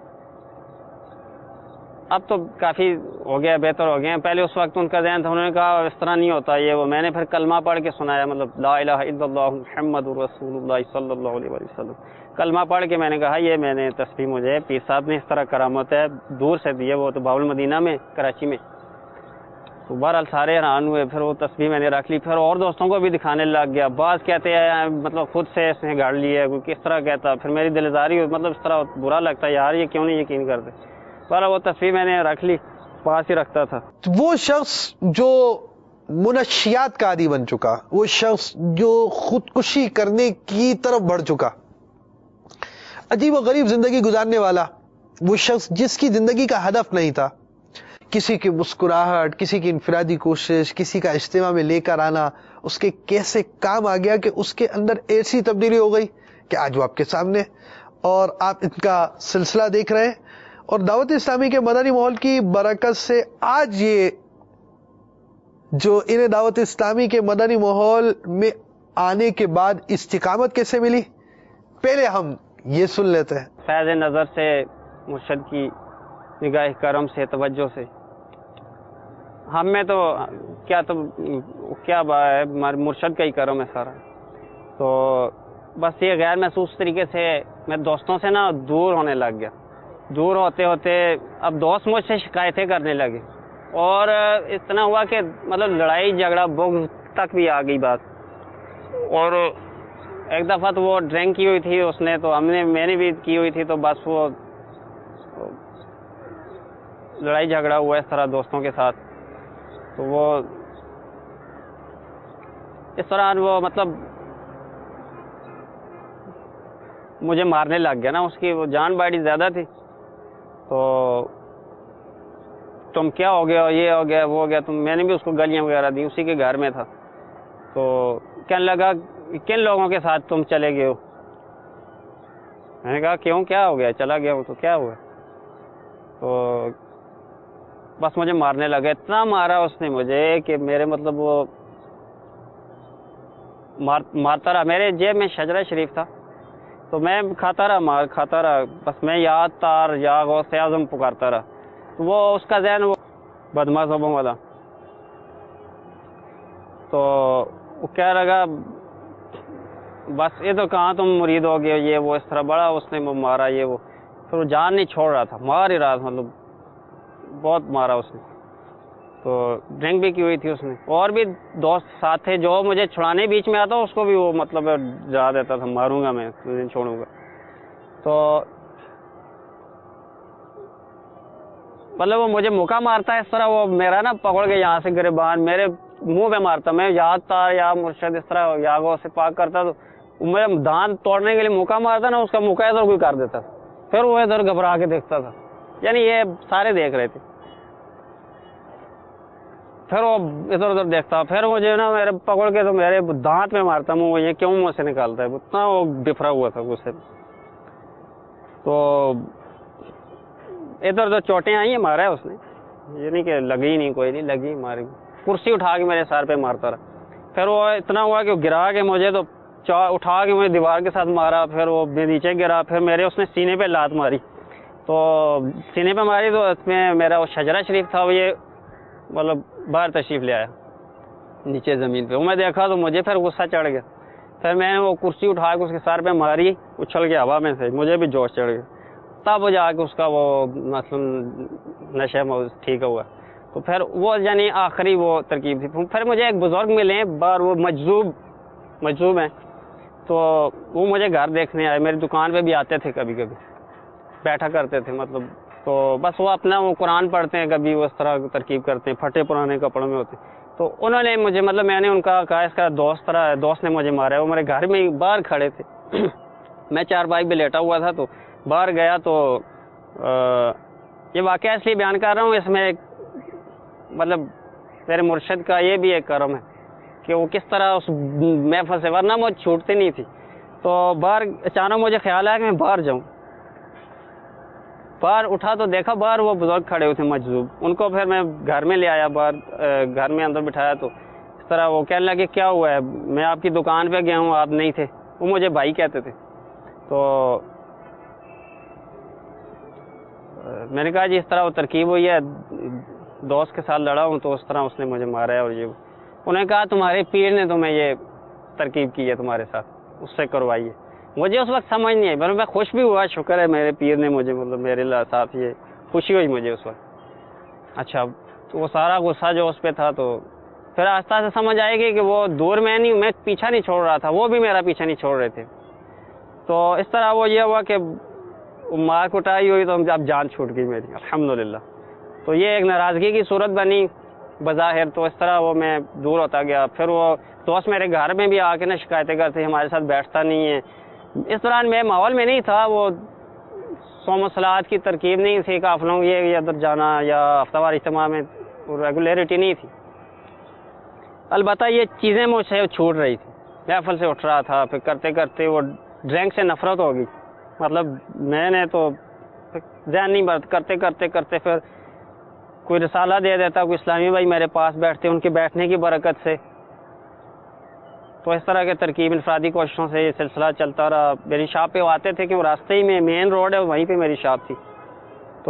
اب تو کافی ہو گیا, بہتر ہو گئے ہیں. پہلے اس وقت ان کا ذہن تھا, انہوں نے کہا اس طرح نہیں ہوتا یہ وہ. میں نے پھر کلمہ پڑھ کے سنایا, مطلب لا الہ الا اللہ محمد رسول اللہ صلی اللہ علیہ وسلم. کلمہ پڑھ کے میں نے کہا یہ میں نے تسبیح مجھے پیر صاحب نے اس طرح کرامت ہے دور سے دی ہے, وہ تو باب المدینہ میں کراچی میں. تو بہرحال سارے حیران ہوئے. پھر وہ تسبیح میں نے رکھ لی, پھر اور دوستوں کو بھی دکھانے لگ گیا. بعض کہتے ہیں مطلب خود سے اس نے گاڑ لی ہے, کوئی کس طرح کہتا. پھر میری دلزاری ہوئی, مطلب اس طرح برا لگتا یار, یہ کیوں نہیں یقین کرتے. بہرحال وہ تسبیح میں نے رکھ لی, پاس ہی رکھتا تھا. وہ شخص جو منشیات کا عادی بن چکا, وہ شخص جو خودکشی کرنے کی طرف بڑھ چکا, عجیب و غریب زندگی گزارنے والا, وہ شخص جس کی زندگی کا ہدف نہیں تھا, کسی کی مسکراہٹ, کسی کی انفرادی کوشش, کسی کا اجتماع میں لے کر آنا, اس کے کیسے کام آ گیا کہ اس کے اندر ایسی تبدیلی ہو گئی کہ آج وہ آپ کے سامنے, اور آپ ان کا سلسلہ دیکھ رہے ہیں. اور دعوت اسلامی کے مدنی ماحول کی برکت سے آج یہ جو انہیں دعوت اسلامی کے مدنی ماحول میں آنے کے بعد استقامت کیسے ملی, پہلے ہم یہ سن لیتے ہیں. فیض نظر سے, مرشد کی نگاہ کرم سے, توجہ سے, ہم میں تو کیا تو کیا ہے, مرشد کا ہی کرم ہے سارا. تو بس یہ غیر محسوس طریقے سے میں دوستوں سے نا دور ہونے لگ گیا. دور ہوتے ہوتے اب دوست مجھ سے شکایتیں کرنے لگے, اور اتنا ہوا کہ مطلب لڑائی جھگڑا بغض تک بھی آ گئی بات. اور ایک دفعہ تو وہ ڈرنک کی ہوئی تھی اس نے, تو ہم نے میں نے بھی کی ہوئی تھی, تو بس وہ لڑائی جھگڑا ہوا اس طرح دوستوں کے ساتھ. تو وہ اس طرح وہ مطلب مجھے مارنے لگ گیا نا, اس کی وہ جان بڑی زیادہ تھی. تو تم کیا ہو گیا, یہ ہو گیا, وہ ہو گیا. تم میں نے بھی اس کو گالیاں وغیرہ دی, اسی کے گھر میں تھا. تو کہنے لگا کن لوگوں کے ساتھ تم چلے گئے ہو. میں نے کہا کیوں, کیا ہو گیا, چلا گیا ہو تو کیا ہوا. تو بس مجھے مارنے لگا, اتنا مارا اس نے مجھے کہ میرے مطلب وہ مار مارتا رہا. میرے جیب میں شجرہ شریف تھا تو میں کھاتا رہا مار کھاتا رہا بس میں یاد تار یا غوث اعظم پکارتا رہا. تو وہ اس کا ذہن وہ بدمذہبوں والا تو وہ کہہ لگا بس یہ تو کہاں تم مرید ہو گئے یہ وہ اس طرح بڑا اس نے مارا یہ وہ. پھر وہ جان نہیں چھوڑ رہا تھا مار ہی رہا تھا مطلب بہت مارا اس نے. تو ڈرنک بھی کی ہوئی تھی اس نے. اور بھی دوست ساتھ تھے جو مجھے چھڑانے بیچ میں آتا اس کو بھی وہ مطلب ڈرا دیتا تھا ماروں گا میں نہیں چھوڑوں گا. تو مطلب وہ مجھے موقع مارتا ہے اس طرح وہ میرا نا پکڑ کے یہاں سے گریبان میرے منہ پہ مارتا. میں یاد تھا یا مرشد اس طرح یا وہ سے پاک کرتا تو میرا دانت توڑنے کے لیے موقع مارتا نا اس کا موقع ادھر کوئی کر دیتا. پھر وہ ادھر گھبرا کے دیکھتا تھا. یعنی یہ سارے دیکھ رہے تھے. پھر وہ ادھر ادھر دیکھتا پھر مجھے نا میرے پکڑ کے تو میرے دانت میں مارتا منہ یہ کیوں منہ سے نکالتا ہے اتنا وہ بفرا ہوا تھا غصے میں. تو ادھر ادھر چوٹیں آئی ہیں مارا ہے اس نے یہ نہیں کہ لگی نہیں کوئی نہیں لگی ماری. کرسی اٹھا کے میرے سر پہ مارتا رہا. پھر وہ اتنا ہوا کہ گرا کے مجھے تو اٹھا کے مجھے دیوار کے ساتھ مارا. پھر وہ نیچے گرا پھر میرے اس نے سینے پہ لات ماری. تو سینے پہ ماری تو اس میں میرا وہ شجرہ شریف تھا وہ یہ مطلب باہر تشریف لے آیا نیچے زمین پہ. وہ میں دیکھا تو مجھے پھر غصہ چڑھ گیا. پھر میں نے وہ کرسی اٹھا کے اس کے سر پہ ماری اچھل کے ہوا میں سے مجھے بھی جوش چڑھ گیا. تب وہ جا کے اس کا وہ مثلاً نشہ ٹھیک ہوا. تو پھر وہ یعنی آخری وہ ترکیب تھی. پھر مجھے ایک بزرگ ملے بار وہ مجذوب مجذوب ہیں تو وہ مجھے گھر دیکھنے آئے. میری دکان پہ بھی آتے تھے کبھی کبھی بیٹھا کرتے تھے مطلب. تو بس وہ اپنا وہ قرآن پڑھتے ہیں کبھی وہ اس طرح ترکیب کرتے ہیں پھٹے پرانے کپڑوں میں ہوتے. تو انہوں نے مجھے مطلب میں نے ان کا کہا اس کا دوست طرح دوست نے مجھے مارا ہے. وہ میرے گھر میں باہر کھڑے تھے. میں چار بائی پہ لیٹا ہوا تھا تو باہر گیا تو یہ واقعہ اس لیے بیان کر رہا ہوں اس میں ایک مطلب میرے مرشد کا یہ بھی ایک کرم ہے کہ وہ کس طرح اس محفل سے ورنہ مجھے چھوٹتی نہیں تھی. تو باہر اچانک مجھے خیال آیا کہ میں باہر جاؤں. باہر اٹھا تو دیکھا باہر وہ بزرگ کھڑے ہوئے تھے مجذوب. ان کو پھر میں گھر میں لے آیا باہر گھر میں اندر بٹھایا تو اس طرح وہ کہنے لگے کیا ہوا ہے میں آپ کی دکان پہ گیا ہوں آپ نہیں تھے. وہ مجھے بھائی کہتے تھے. تو میں نے کہا جی اس طرح وہ ترکیب ہوئی ہے دوست کے ساتھ لڑا ہوں تو اس طرح اس نے مجھے مارا ہے. اور یہ انہوں نے کہا تمہارے پیر نے تمہیں یہ ترکیب کی ہے تمہارے ساتھ اس سے کروائی ہے. مجھے اس وقت سمجھ نہیں آئی میں خوش بھی ہوا شکر ہے میرے پیر نے مجھے مطلب میرے ساتھ یہ خوشی ہوئی مجھے اس وقت. اچھا تو وہ سارا غصہ جو اس پہ تھا تو پھر آہستہ آہستہ سمجھ آئے گی کہ وہ دور میں نہیں میں پیچھا نہیں چھوڑ رہا تھا وہ بھی میرا پیچھا نہیں چھوڑ رہے تھے. تو اس طرح وہ یہ ہوا کہ مار کٹائی ہوئی تو اب جان چھوٹ گئی میری الحمدللہ. تو یہ ایک ناراضگی کی صورت بنی بظاہر. تو اس طرح وہ میں دور ہوتا گیا. پھر وہ دوست میرے گھر میں بھی آ کے نا شکایتیں کرتے ہمارے ساتھ بیٹھتا نہیں ہے. اس دوران میں ماحول میں نہیں تھا وہ صوم و صلات کی ترکیب نہیں تھی قافلوں یہ ادھر جانا یا ہفتہ وار اجتماع میں ریگولیرٹی نہیں تھی. البتہ یہ چیزیں مجھ سے چھوٹ رہی تھی. محفل سے اٹھ رہا تھا پھر کرتے کرتے وہ ڈرنک سے نفرت ہو گئی. مطلب میں نے تو ذہن نہیں برت کرتے کرتے کرتے پھر کوئی رسالہ دے دیتا کوئی اسلامی بھائی میرے پاس بیٹھتے ان کے بیٹھنے کی برکت سے. تو اس طرح کے ترکیب انفرادی کوششوں سے یہ سلسلہ چلتا رہا. میری شاپ پہ وہ آتے تھے کہ وہ راستے ہی میں مین روڈ ہے وہیں پہ میری شاپ تھی. تو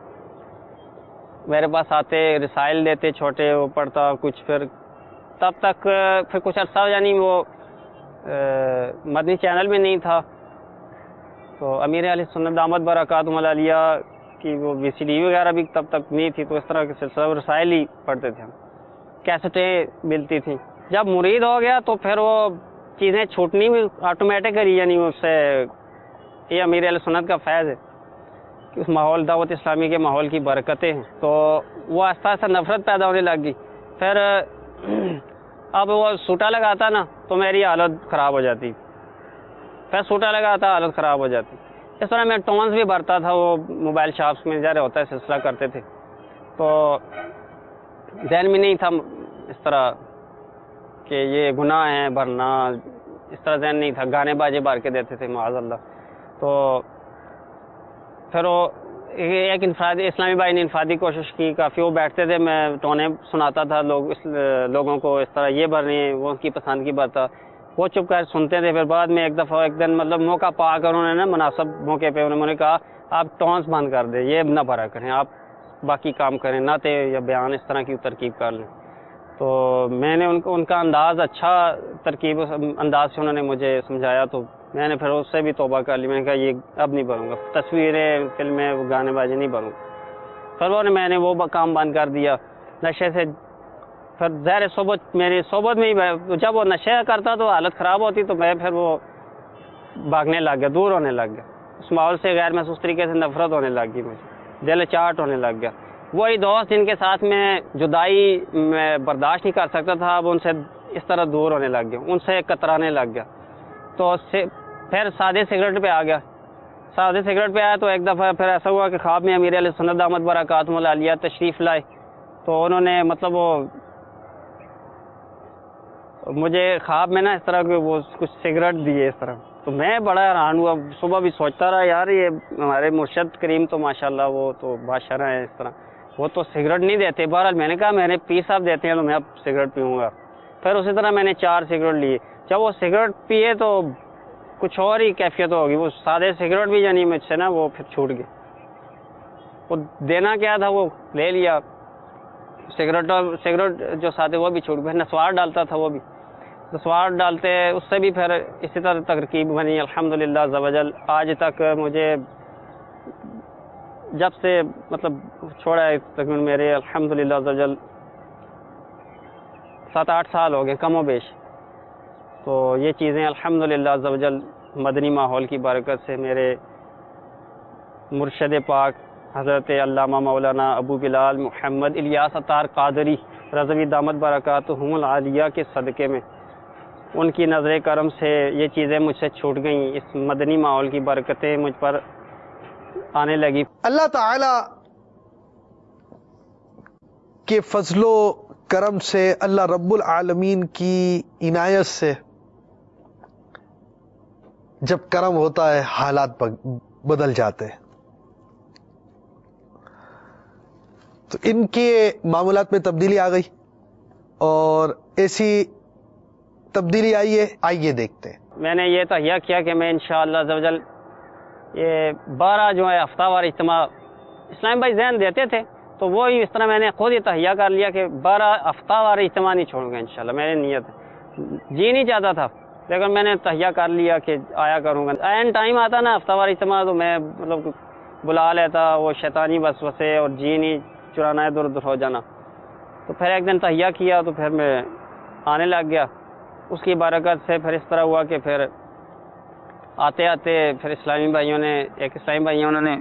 میرے پاس آتے رسائل دیتے چھوٹے وہ پڑھتا کچھ. پھر تب تک پھر کچھ عرصہ یعنی وہ مدنی چینل میں نہیں تھا. تو امیر اہل سنت دامت برکاتہم العالیہ کی وہ وی سی ڈی وغیرہ بھی تب تک نہیں تھی. تو اس طرح کے سلسلہ رسائل ہی پڑھتے تھے ہم. کیسٹیں ملتی تھیں. جب مرید ہو گیا تو پھر وہ چیزیں چھوٹنی بھی آٹومیٹکلی یعنی اس سے یہ امیر اہل سنت کا فیض ہے کہ اس ماحول دعوت اسلامی کے ماحول کی برکتیں ہیں. تو وہ آہستہ آہستہ نفرت پیدا ہونے لگ گئی. پھر اب وہ سوٹا لگاتا نا تو میری حالت خراب ہو جاتی. پھر سوٹا لگاتا حالت خراب ہو جاتی. اس طرح میں ٹونز بھی بھرتا تھا. وہ موبائل شاپس میں جا رہا ہوتا ہے سلسلہ کرتے تھے تو ذہن میں نہیں تھا اس طرح کہ یہ گناہ ہے بھرنا. اس طرح ذہن نہیں تھا. گانے باجے بھر کے دیتے تھے معاذ اللہ. تو پھر وہ ایک انفرادی اسلامی بھائی نے انفرادی کوشش کی کافی. وہ بیٹھتے تھے میں ٹونے سناتا تھا لوگ اس لوگوں کو اس طرح یہ بھرنی ہے وہ ان کی پسند کی بات تھا. وہ چپ کر سنتے تھے. پھر بعد میں ایک دفعہ ایک دن مطلب موقع پا کر انہوں نے نا مناسب موقع پہ انہوں نے کہا آپ ٹونس بند کر دیں, یہ نہ بھرا کریں, آپ باقی کام کریں, نعتیں یا بیان اس طرح کی ترکیب کر لیں. تو میں نے ان کو ان کا انداز اچھا ترکیب انداز سے انہوں نے مجھے سمجھایا, تو میں نے پھر اس سے بھی توبہ کر لی. میں نے کہا یہ اب نہیں بنوں گا, تصویریں فلمیں گانے بازی نہیں بنوں گا. پھر وہ نے میں نے وہ کام بند کر دیا. نشے سے پھر ظاہر صحبت میری صحبت میں ہی جب وہ نشے کرتا تو حالت خراب ہوتی, تو میں پھر وہ بھاگنے لگ گیا, دور ہونے لگ گیا. اس ماحول سے غیر محسوس طریقے سے نفرت ہونے لگ گئی, مجھے دل چاٹ ہونے لگ گیا. وہی دوست جن کے ساتھ میں جدائی میں برداشت نہیں کر سکتا تھا, اب ان سے اس طرح دور ہونے لگ گیا, ان سے کترانے لگ گیا. تو پھر سادے سگریٹ پہ آ گیا. سادے سگریٹ پہ آیا تو ایک دفعہ پھر ایسا ہوا کہ خواب میں امیر علیہ سنت دامت برکاتہم العالیہ تشریف لائے. تو انہوں نے مطلب وہ مجھے خواب میں نا اس طرح کے وہ کچھ سگریٹ دیے اس طرح. تو میں بڑا حیران ہوا, صبح بھی سوچتا رہا یار یہ ہمارے مرشد کریم تو ماشاءاللہ وہ تو بادشاہ ہیں, اس طرح وہ تو سگریٹ نہیں دیتے. بہرحال میں نے کہا میرے پیر صاحب دیتے ہیں تو میں اب سگریٹ پیوں گا. پھر اسی طرح میں نے چار سگریٹ لیے. جب وہ سگریٹ پیے تو کچھ اور ہی کیفیت ہوگی. وہ سادے سگریٹ بھی یعنی مجھ سے نا وہ پھر چھوٹ گئے. وہ دینا کیا تھا وہ لے لیا, سگریٹ سگریٹ جو سادے وہ بھی چھوٹ گئے. نسوار ڈالتا تھا, وہ بھی نسوار ڈالتے اس سے بھی پھر اسی طرح ترکیب بنی. الحمدللہ عز و جل آج تک مجھے جب سے مطلب چھوڑا ہے تقریباً میرے الحمدللہ عز و جل سات آٹھ سال ہو گئے کم و بیش. تو یہ چیزیں الحمدللہ عز و جل مدنی ماحول کی برکت سے میرے مرشد پاک حضرت علامہ مولانا ابو بلال محمد الیاس عطار قادری رضوی دامت برکاتہم العالیہ کے صدقے میں ان کی نظر کرم سے یہ چیزیں مجھ سے چھوٹ گئیں. اس مدنی ماحول کی برکتیں مجھ پر آنے لگی. اللہ تعالی کے فضل و کرم سے, اللہ رب العالمین کی عنایت سے جب کرم ہوتا ہے حالات بدل جاتے ہیں. تو ان کے معاملات میں تبدیلی آ گئی اور ایسی تبدیلی آئی ہے, آئیے دیکھتے ہیں. میں نے یہ تہیہ کیا کہ میں انشاءاللہ عز و جل یہ بارہ جو ہے ہفتہ وار اجتماع اسلام بھائی ذہن دیتے تھے, تو وہی اس طرح میں نے خود یہ تہیہ کر لیا کہ بارہ ہفتہ وار اجتماع نہیں چھوڑوں گا انشاءاللہ. میری نیت جی نہیں چاہتا تھا, لیکن میں نے تہیہ کر لیا کہ آیا کروں گا. این ٹائم آتا نا ہفتہ وار اجتماع تو میں مطلب بلا لیتا, وہ شیطانی وسوسے اور جی نہیں چرانا ادھر ادھر ہو جانا. تو پھر ایک دن تہیہ کیا تو پھر میں آنے لگ گیا. اس کی برکت سے پھر اس طرح ہوا کہ پھر آتے آتے پھر اسلامی بھائیوں نے ایک اسلامی بھائیوں نے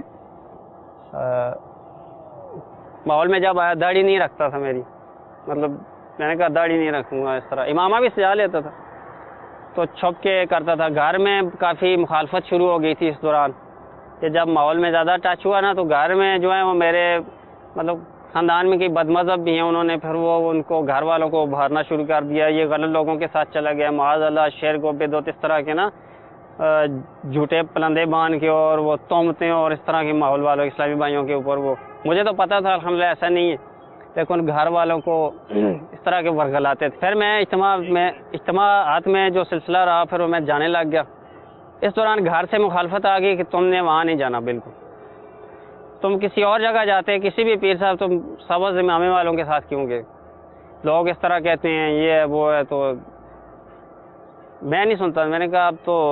ماحول میں جب آیا, داڑھی نہیں رکھتا تھا میری, مطلب میں نے کہا داڑھی نہیں رکھوں گا. اس طرح امامہ بھی سجا لیتا تھا تو چھپ کے کرتا تھا. گھر میں کافی مخالفت شروع ہو گئی تھی اس دوران, کہ جب ماحول میں زیادہ ٹچ ہوا نا تو گھر میں جو ہے وہ میرے مطلب خاندان میں کئی بد مذہب بھی ہیں, انہوں نے پھر وہ ان کو گھر والوں کو ابھارنا شروع کر دیا. یہ غلط لوگوں کے ساتھ چلا گیا, معاذ اللہ, شیر کو بے دوت اس طرح کے نا جھوٹے پلندے باندھ کے اور وہ تومتے اور اس طرح کے ماحول والوں اسلامی بھائیوں کے اوپر. وہ مجھے تو پتا تھا الحمدللہ ایسا نہیں ہے, لیکن گھر والوں کو اس طرح کے ورگلاتے تھے. پھر میں اجتماع میں اجتماعات میں جو سلسلہ رہا پھر وہ میں جانے لگ گیا. اس دوران گھر سے مخالفت آ گئی کہ تم نے وہاں نہیں جانا, بالکل تم کسی اور جگہ جاتے, کسی بھی پیر صاحب تم سبز امامے والوں کے ساتھ کیوں گے, لوگ اس طرح کہتے ہیں یہ ہے وہ ہے. تو میں نہیں سنتا. میں نے کہا اب تو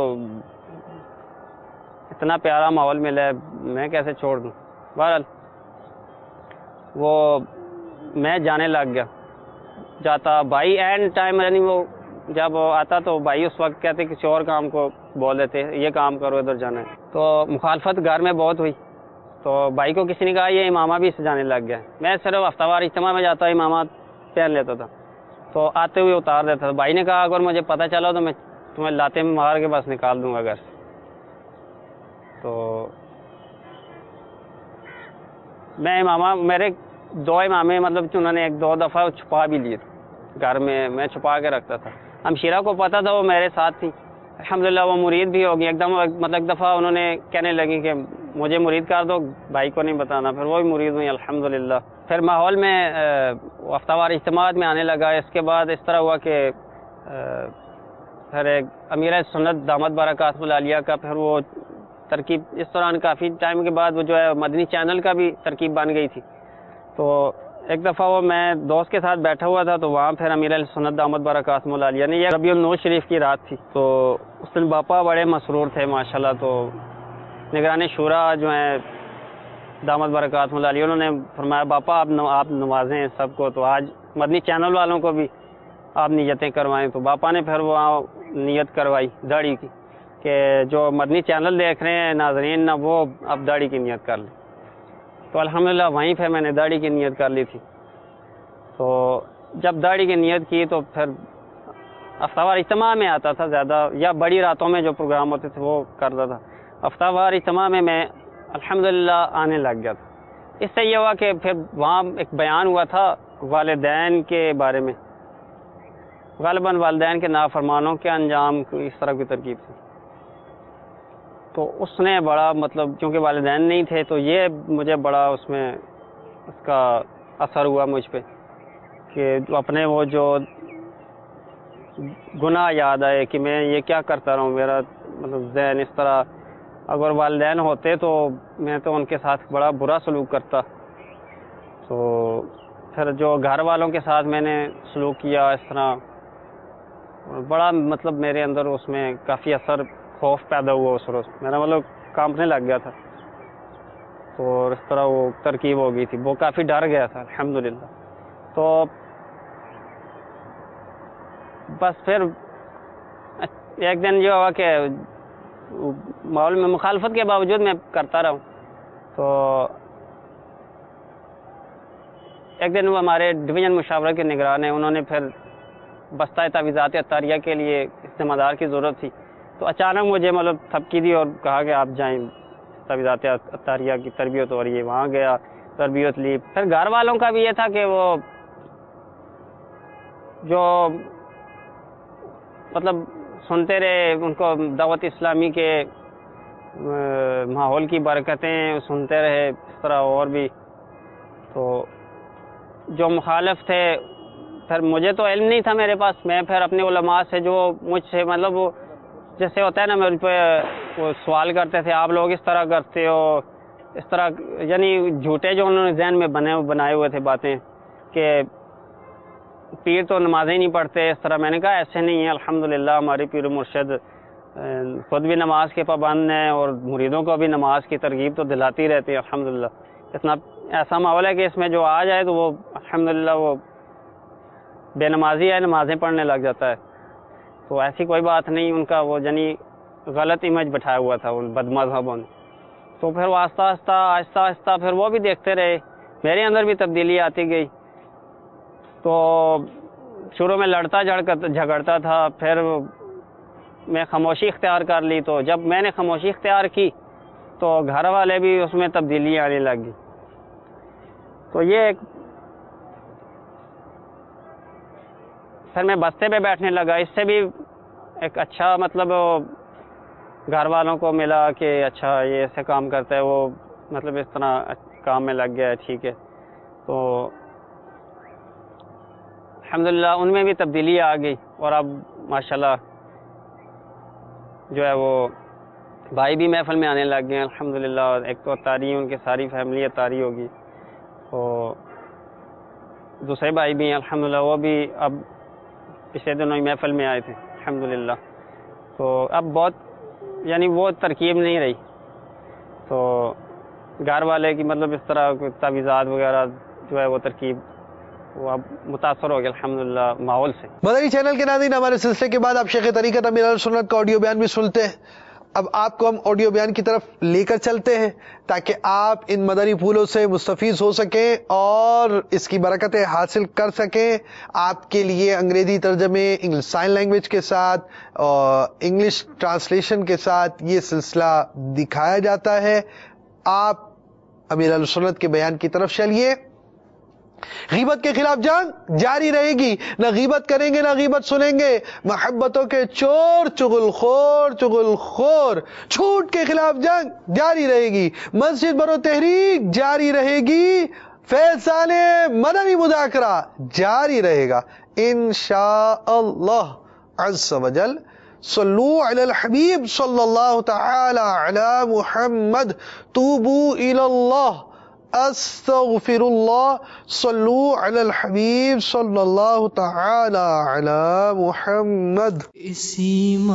اتنا پیارا ماحول ملا ہے, میں کیسے چھوڑ دوں. بہرحال وہ میں جانے لگ گیا. جاتا بھائی اینڈ ٹائم یعنی وہ جب آتا تو بھائی اس وقت کہتے کسی اور کام کو بول دیتے, یہ کام کرو ادھر جانا ہے. تو مخالفت گھر میں بہت ہوئی. تو بھائی کو کسی نے کہا یہ امامہ بھی سے جانے لگ گیا. میں صرف ہفتہ وار اجتماع میں جاتا, امامہ پہن لیتا تھا, تو آتے ہوئے اتار دیتا تھا. بھائی نے کہا اگر مجھے پتہ چلا تو میں تمہیں لاتے میں مار کے بس نکال دوں گا گھر سے. تو میں امامہ میرے دو امامے مطلب انہوں نے ایک دو دفعہ چھپا بھی لیے گھر میں, میں چھپا کے رکھتا تھا. ہمشیرہ کو پتہ تھا, وہ میرے ساتھ تھی. الحمدللہ وہ مرید بھی ہوگی. ایک دم مطلب ایک دفعہ انہوں نے کہنے لگی کہ مجھے مرید کر دو, بھائی کو نہیں بتانا. پھر وہ بھی مرید ہوئی الحمدللہ. پھر ماحول میں ہفتہ وار اجتماعات میں آنے لگا. اس کے بعد اس طرح ہوا کہ پھر ایک امیر سنت دامت برکاتہ العالیہ کا پھر وہ ترکیب، اس دوران کافی ٹائم کے بعد وہ جو ہے مدنی چینل کا بھی ترکیب بن گئی تھی. تو ایک دفعہ وہ میں دوست کے ساتھ بیٹھا ہوا تھا تو وہاں پھر امیر سنت دامت برکاتہ العالیہ نے، یہ ربیع النور شریف کی رات تھی، تو اس دن باپا بڑے مسرور تھے ماشاءاللہ. تو نگران شورا جو ہیں دامت برکاتہ العالیہ، انہوں نے فرمایا باپا آپ آپ نوازیں سب کو، تو آج مدنی چینل والوں کو بھی آپ نیتیں کروائیں. تو باپا نے پھر وہاں نیت کروائی داڑھی کی کہ جو مدنی چینل دیکھ رہے ہیں ناظرین نہ، وہ اب داڑھی کی نیت کر لیں. تو الحمدللہ وہیں پھر میں نے داڑھی کی نیت کر لی تھی. تو جب داڑھی کی نیت کی تو پھر ہفتہ وار اجتماع میں آتا تھا زیادہ، یا بڑی راتوں میں جو پروگرام ہوتے تھے وہ کرتا تھا. ہفتہ وار اجتماع میں میں الحمدللہ آنے لگ گیا تھا. اس سے یہ ہوا کہ پھر وہاں ایک بیان ہوا تھا والدین کے بارے میں، غالباً والدین کے نافرمانوں کے انجام اس طرح کی ترکیب تھی. تو اس نے بڑا مطلب، کیونکہ والدین نہیں تھے تو یہ مجھے بڑا اس میں اس کا اثر ہوا مجھ پہ کہ اپنے وہ جو گناہ یاد آئے کہ میں یہ کیا کرتا رہا ہوں. میرا مطلب ذہن اس طرح، اگر والدین ہوتے تو میں تو ان کے ساتھ بڑا برا سلوک کرتا. تو پھر جو گھر والوں کے ساتھ میں نے سلوک کیا اس طرح، بڑا مطلب میرے اندر اس میں کافی اثر، خوف پیدا ہوا اس روز، میرا مطلب کانپنے لگ گیا تھا. تو اس طرح وہ ترکیب ہو گئی تھی، وہ کافی ڈر گیا تھا الحمدللہ. تو بس پھر ایک دن یہ ہوا کہ ماحول میں مخالفت کے باوجود میں کرتا رہا ہوں. تو ایک دن وہ ہمارے ڈویژن مشاورہ کے نگران ہیں، انہوں نے پھر بستہ تعویذات عطاریہ کے لیے ذمہ دار کی ضرورت تھی. تو اچانک مجھے مطلب تھپکی دی اور کہا کہ آپ جائیں، تعویذات عطاریہ کی تربیت ہو رہی ہے. وہاں گیا، تربیت لی. پھر گھر والوں کا بھی یہ تھا کہ وہ جو مطلب سنتے رہے، ان کو دعوت اسلامی کے ماحول کی برکتیں سنتے رہے اس طرح. اور بھی تو جو مخالف تھے، پھر مجھے تو علم نہیں تھا میرے پاس، میں پھر اپنے علماء سے جو مجھ سے مطلب وہ جیسے ہوتا ہے نا، میرے پہ وہ سوال کرتے تھے آپ لوگ اس طرح کرتے ہو، اس طرح، یعنی جھوٹے جو انہوں نے ذہن میں بنے بنائے ہوئے تھے باتیں کہ پیر تو نمازیں نہیں پڑھتے اس طرح. میں نے کہا ایسے نہیں ہے، الحمدللہ ہمارے پیر و مرشد خود بھی نماز کے پابند ہیں اور مریدوں کو بھی نماز کی ترغیب تو دلاتی رہتی ہے الحمدللہ. اتنا ایسا ماحول ہے کہ اس میں جو آ جائے تو وہ الحمدللہ وہ بے نمازی ہے، نمازیں پڑھنے لگ جاتا ہے. تو ایسی کوئی بات نہیں، ان کا وہ یعنی غلط امیج بٹھایا ہوا تھا ان بد مذہبوں نے. تو پھر وہ آہستہ آہستہ آہستہ آہستہ پھر وہ بھی دیکھتے رہے، میرے اندر بھی تبدیلی آتی گئی. تو شروع میں لڑتا جھگڑتا تھا، پھر میں خاموشی اختیار کر لی. تو جب میں نے خاموشی اختیار کی تو گھر والے بھی اس میں تبدیلی آنے لگ گئی. تو یہ ایک پھر میں بستے پہ بیٹھنے لگا. اس سے بھی ایک اچھا مطلب گھر والوں کو ملا کہ اچھا یہ ایسے کام کرتا ہے، وہ مطلب اس طرح کام میں لگ گیا ہے، ٹھیک ہے. تو الحمدللہ ان میں بھی تبدیلی آ گئی. اور اب ماشاءاللہ جو ہے وہ بھائی بھی محفل میں آنے لگ گئے ہیں الحمدللہ. ایک تو اتاری، ان کی ساری فیملی اتاری ہوگی. تو دوسرے بھائی بھی ہیں الحمدللہ، وہ بھی اب پچھلے دنوں ہی محفل میں آئے تھے الحمدللہ. تو اب بہت یعنی وہ ترکیب نہیں رہی. تو گھر والے کی مطلب اس طرح تعویذات وغیرہ جو ہے وہ ترکیب وہ اب متاثر ہو گیا الحمدللہ ماحول سے. مدنی چینل کے ناظرین، ہمارے سلسلے کے بعد آپ شیخ طریقت امیر اہل سنت کا آڈیو بیان بھی سنتے ہیں. اب آپ کو ہم آڈیو بیان کی طرف لے کر چلتے ہیں تاکہ آپ ان مدنی پھولوں سے مستفیض ہو سکیں اور اس کی برکتیں حاصل کر سکیں. آپ کے لیے انگریزی ترجمے، انگلش سائن لینگویج کے ساتھ اور انگلش ٹرانسلیشن کے ساتھ یہ سلسلہ دکھایا جاتا ہے. آپ امیر اہل سنت کے بیان کی طرف چلیے. غیبت کے خلاف جنگ جاری رہے گی، نہ غیبت کریں گے نہ غیبت سنیں گے. محبتوں کے چور، چغل خور چغل خور چھوٹ کے خلاف جنگ جاری رہے گی. مسجد برو تحریک جاری رہے گی. فیضان مدنی مذاکرہ جاری رہے گا انشاءاللہ عز و جل. صلو علی الحبیب صلی اللہ تعالی علی محمد، توبو الی اللہ، استغفر اللہ، صلو علی الحبیب صلی اللہ تعالی علی محمد۔ اسی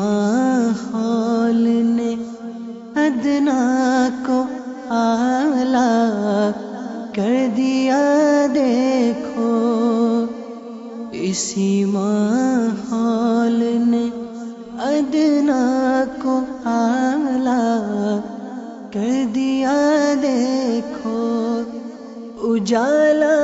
ماحول نے ادنا کو اعلیٰ کر دیا دیکھو، اسی ماحول نے ادنا کو اعلیٰ کر دیا دیکھو، اجالا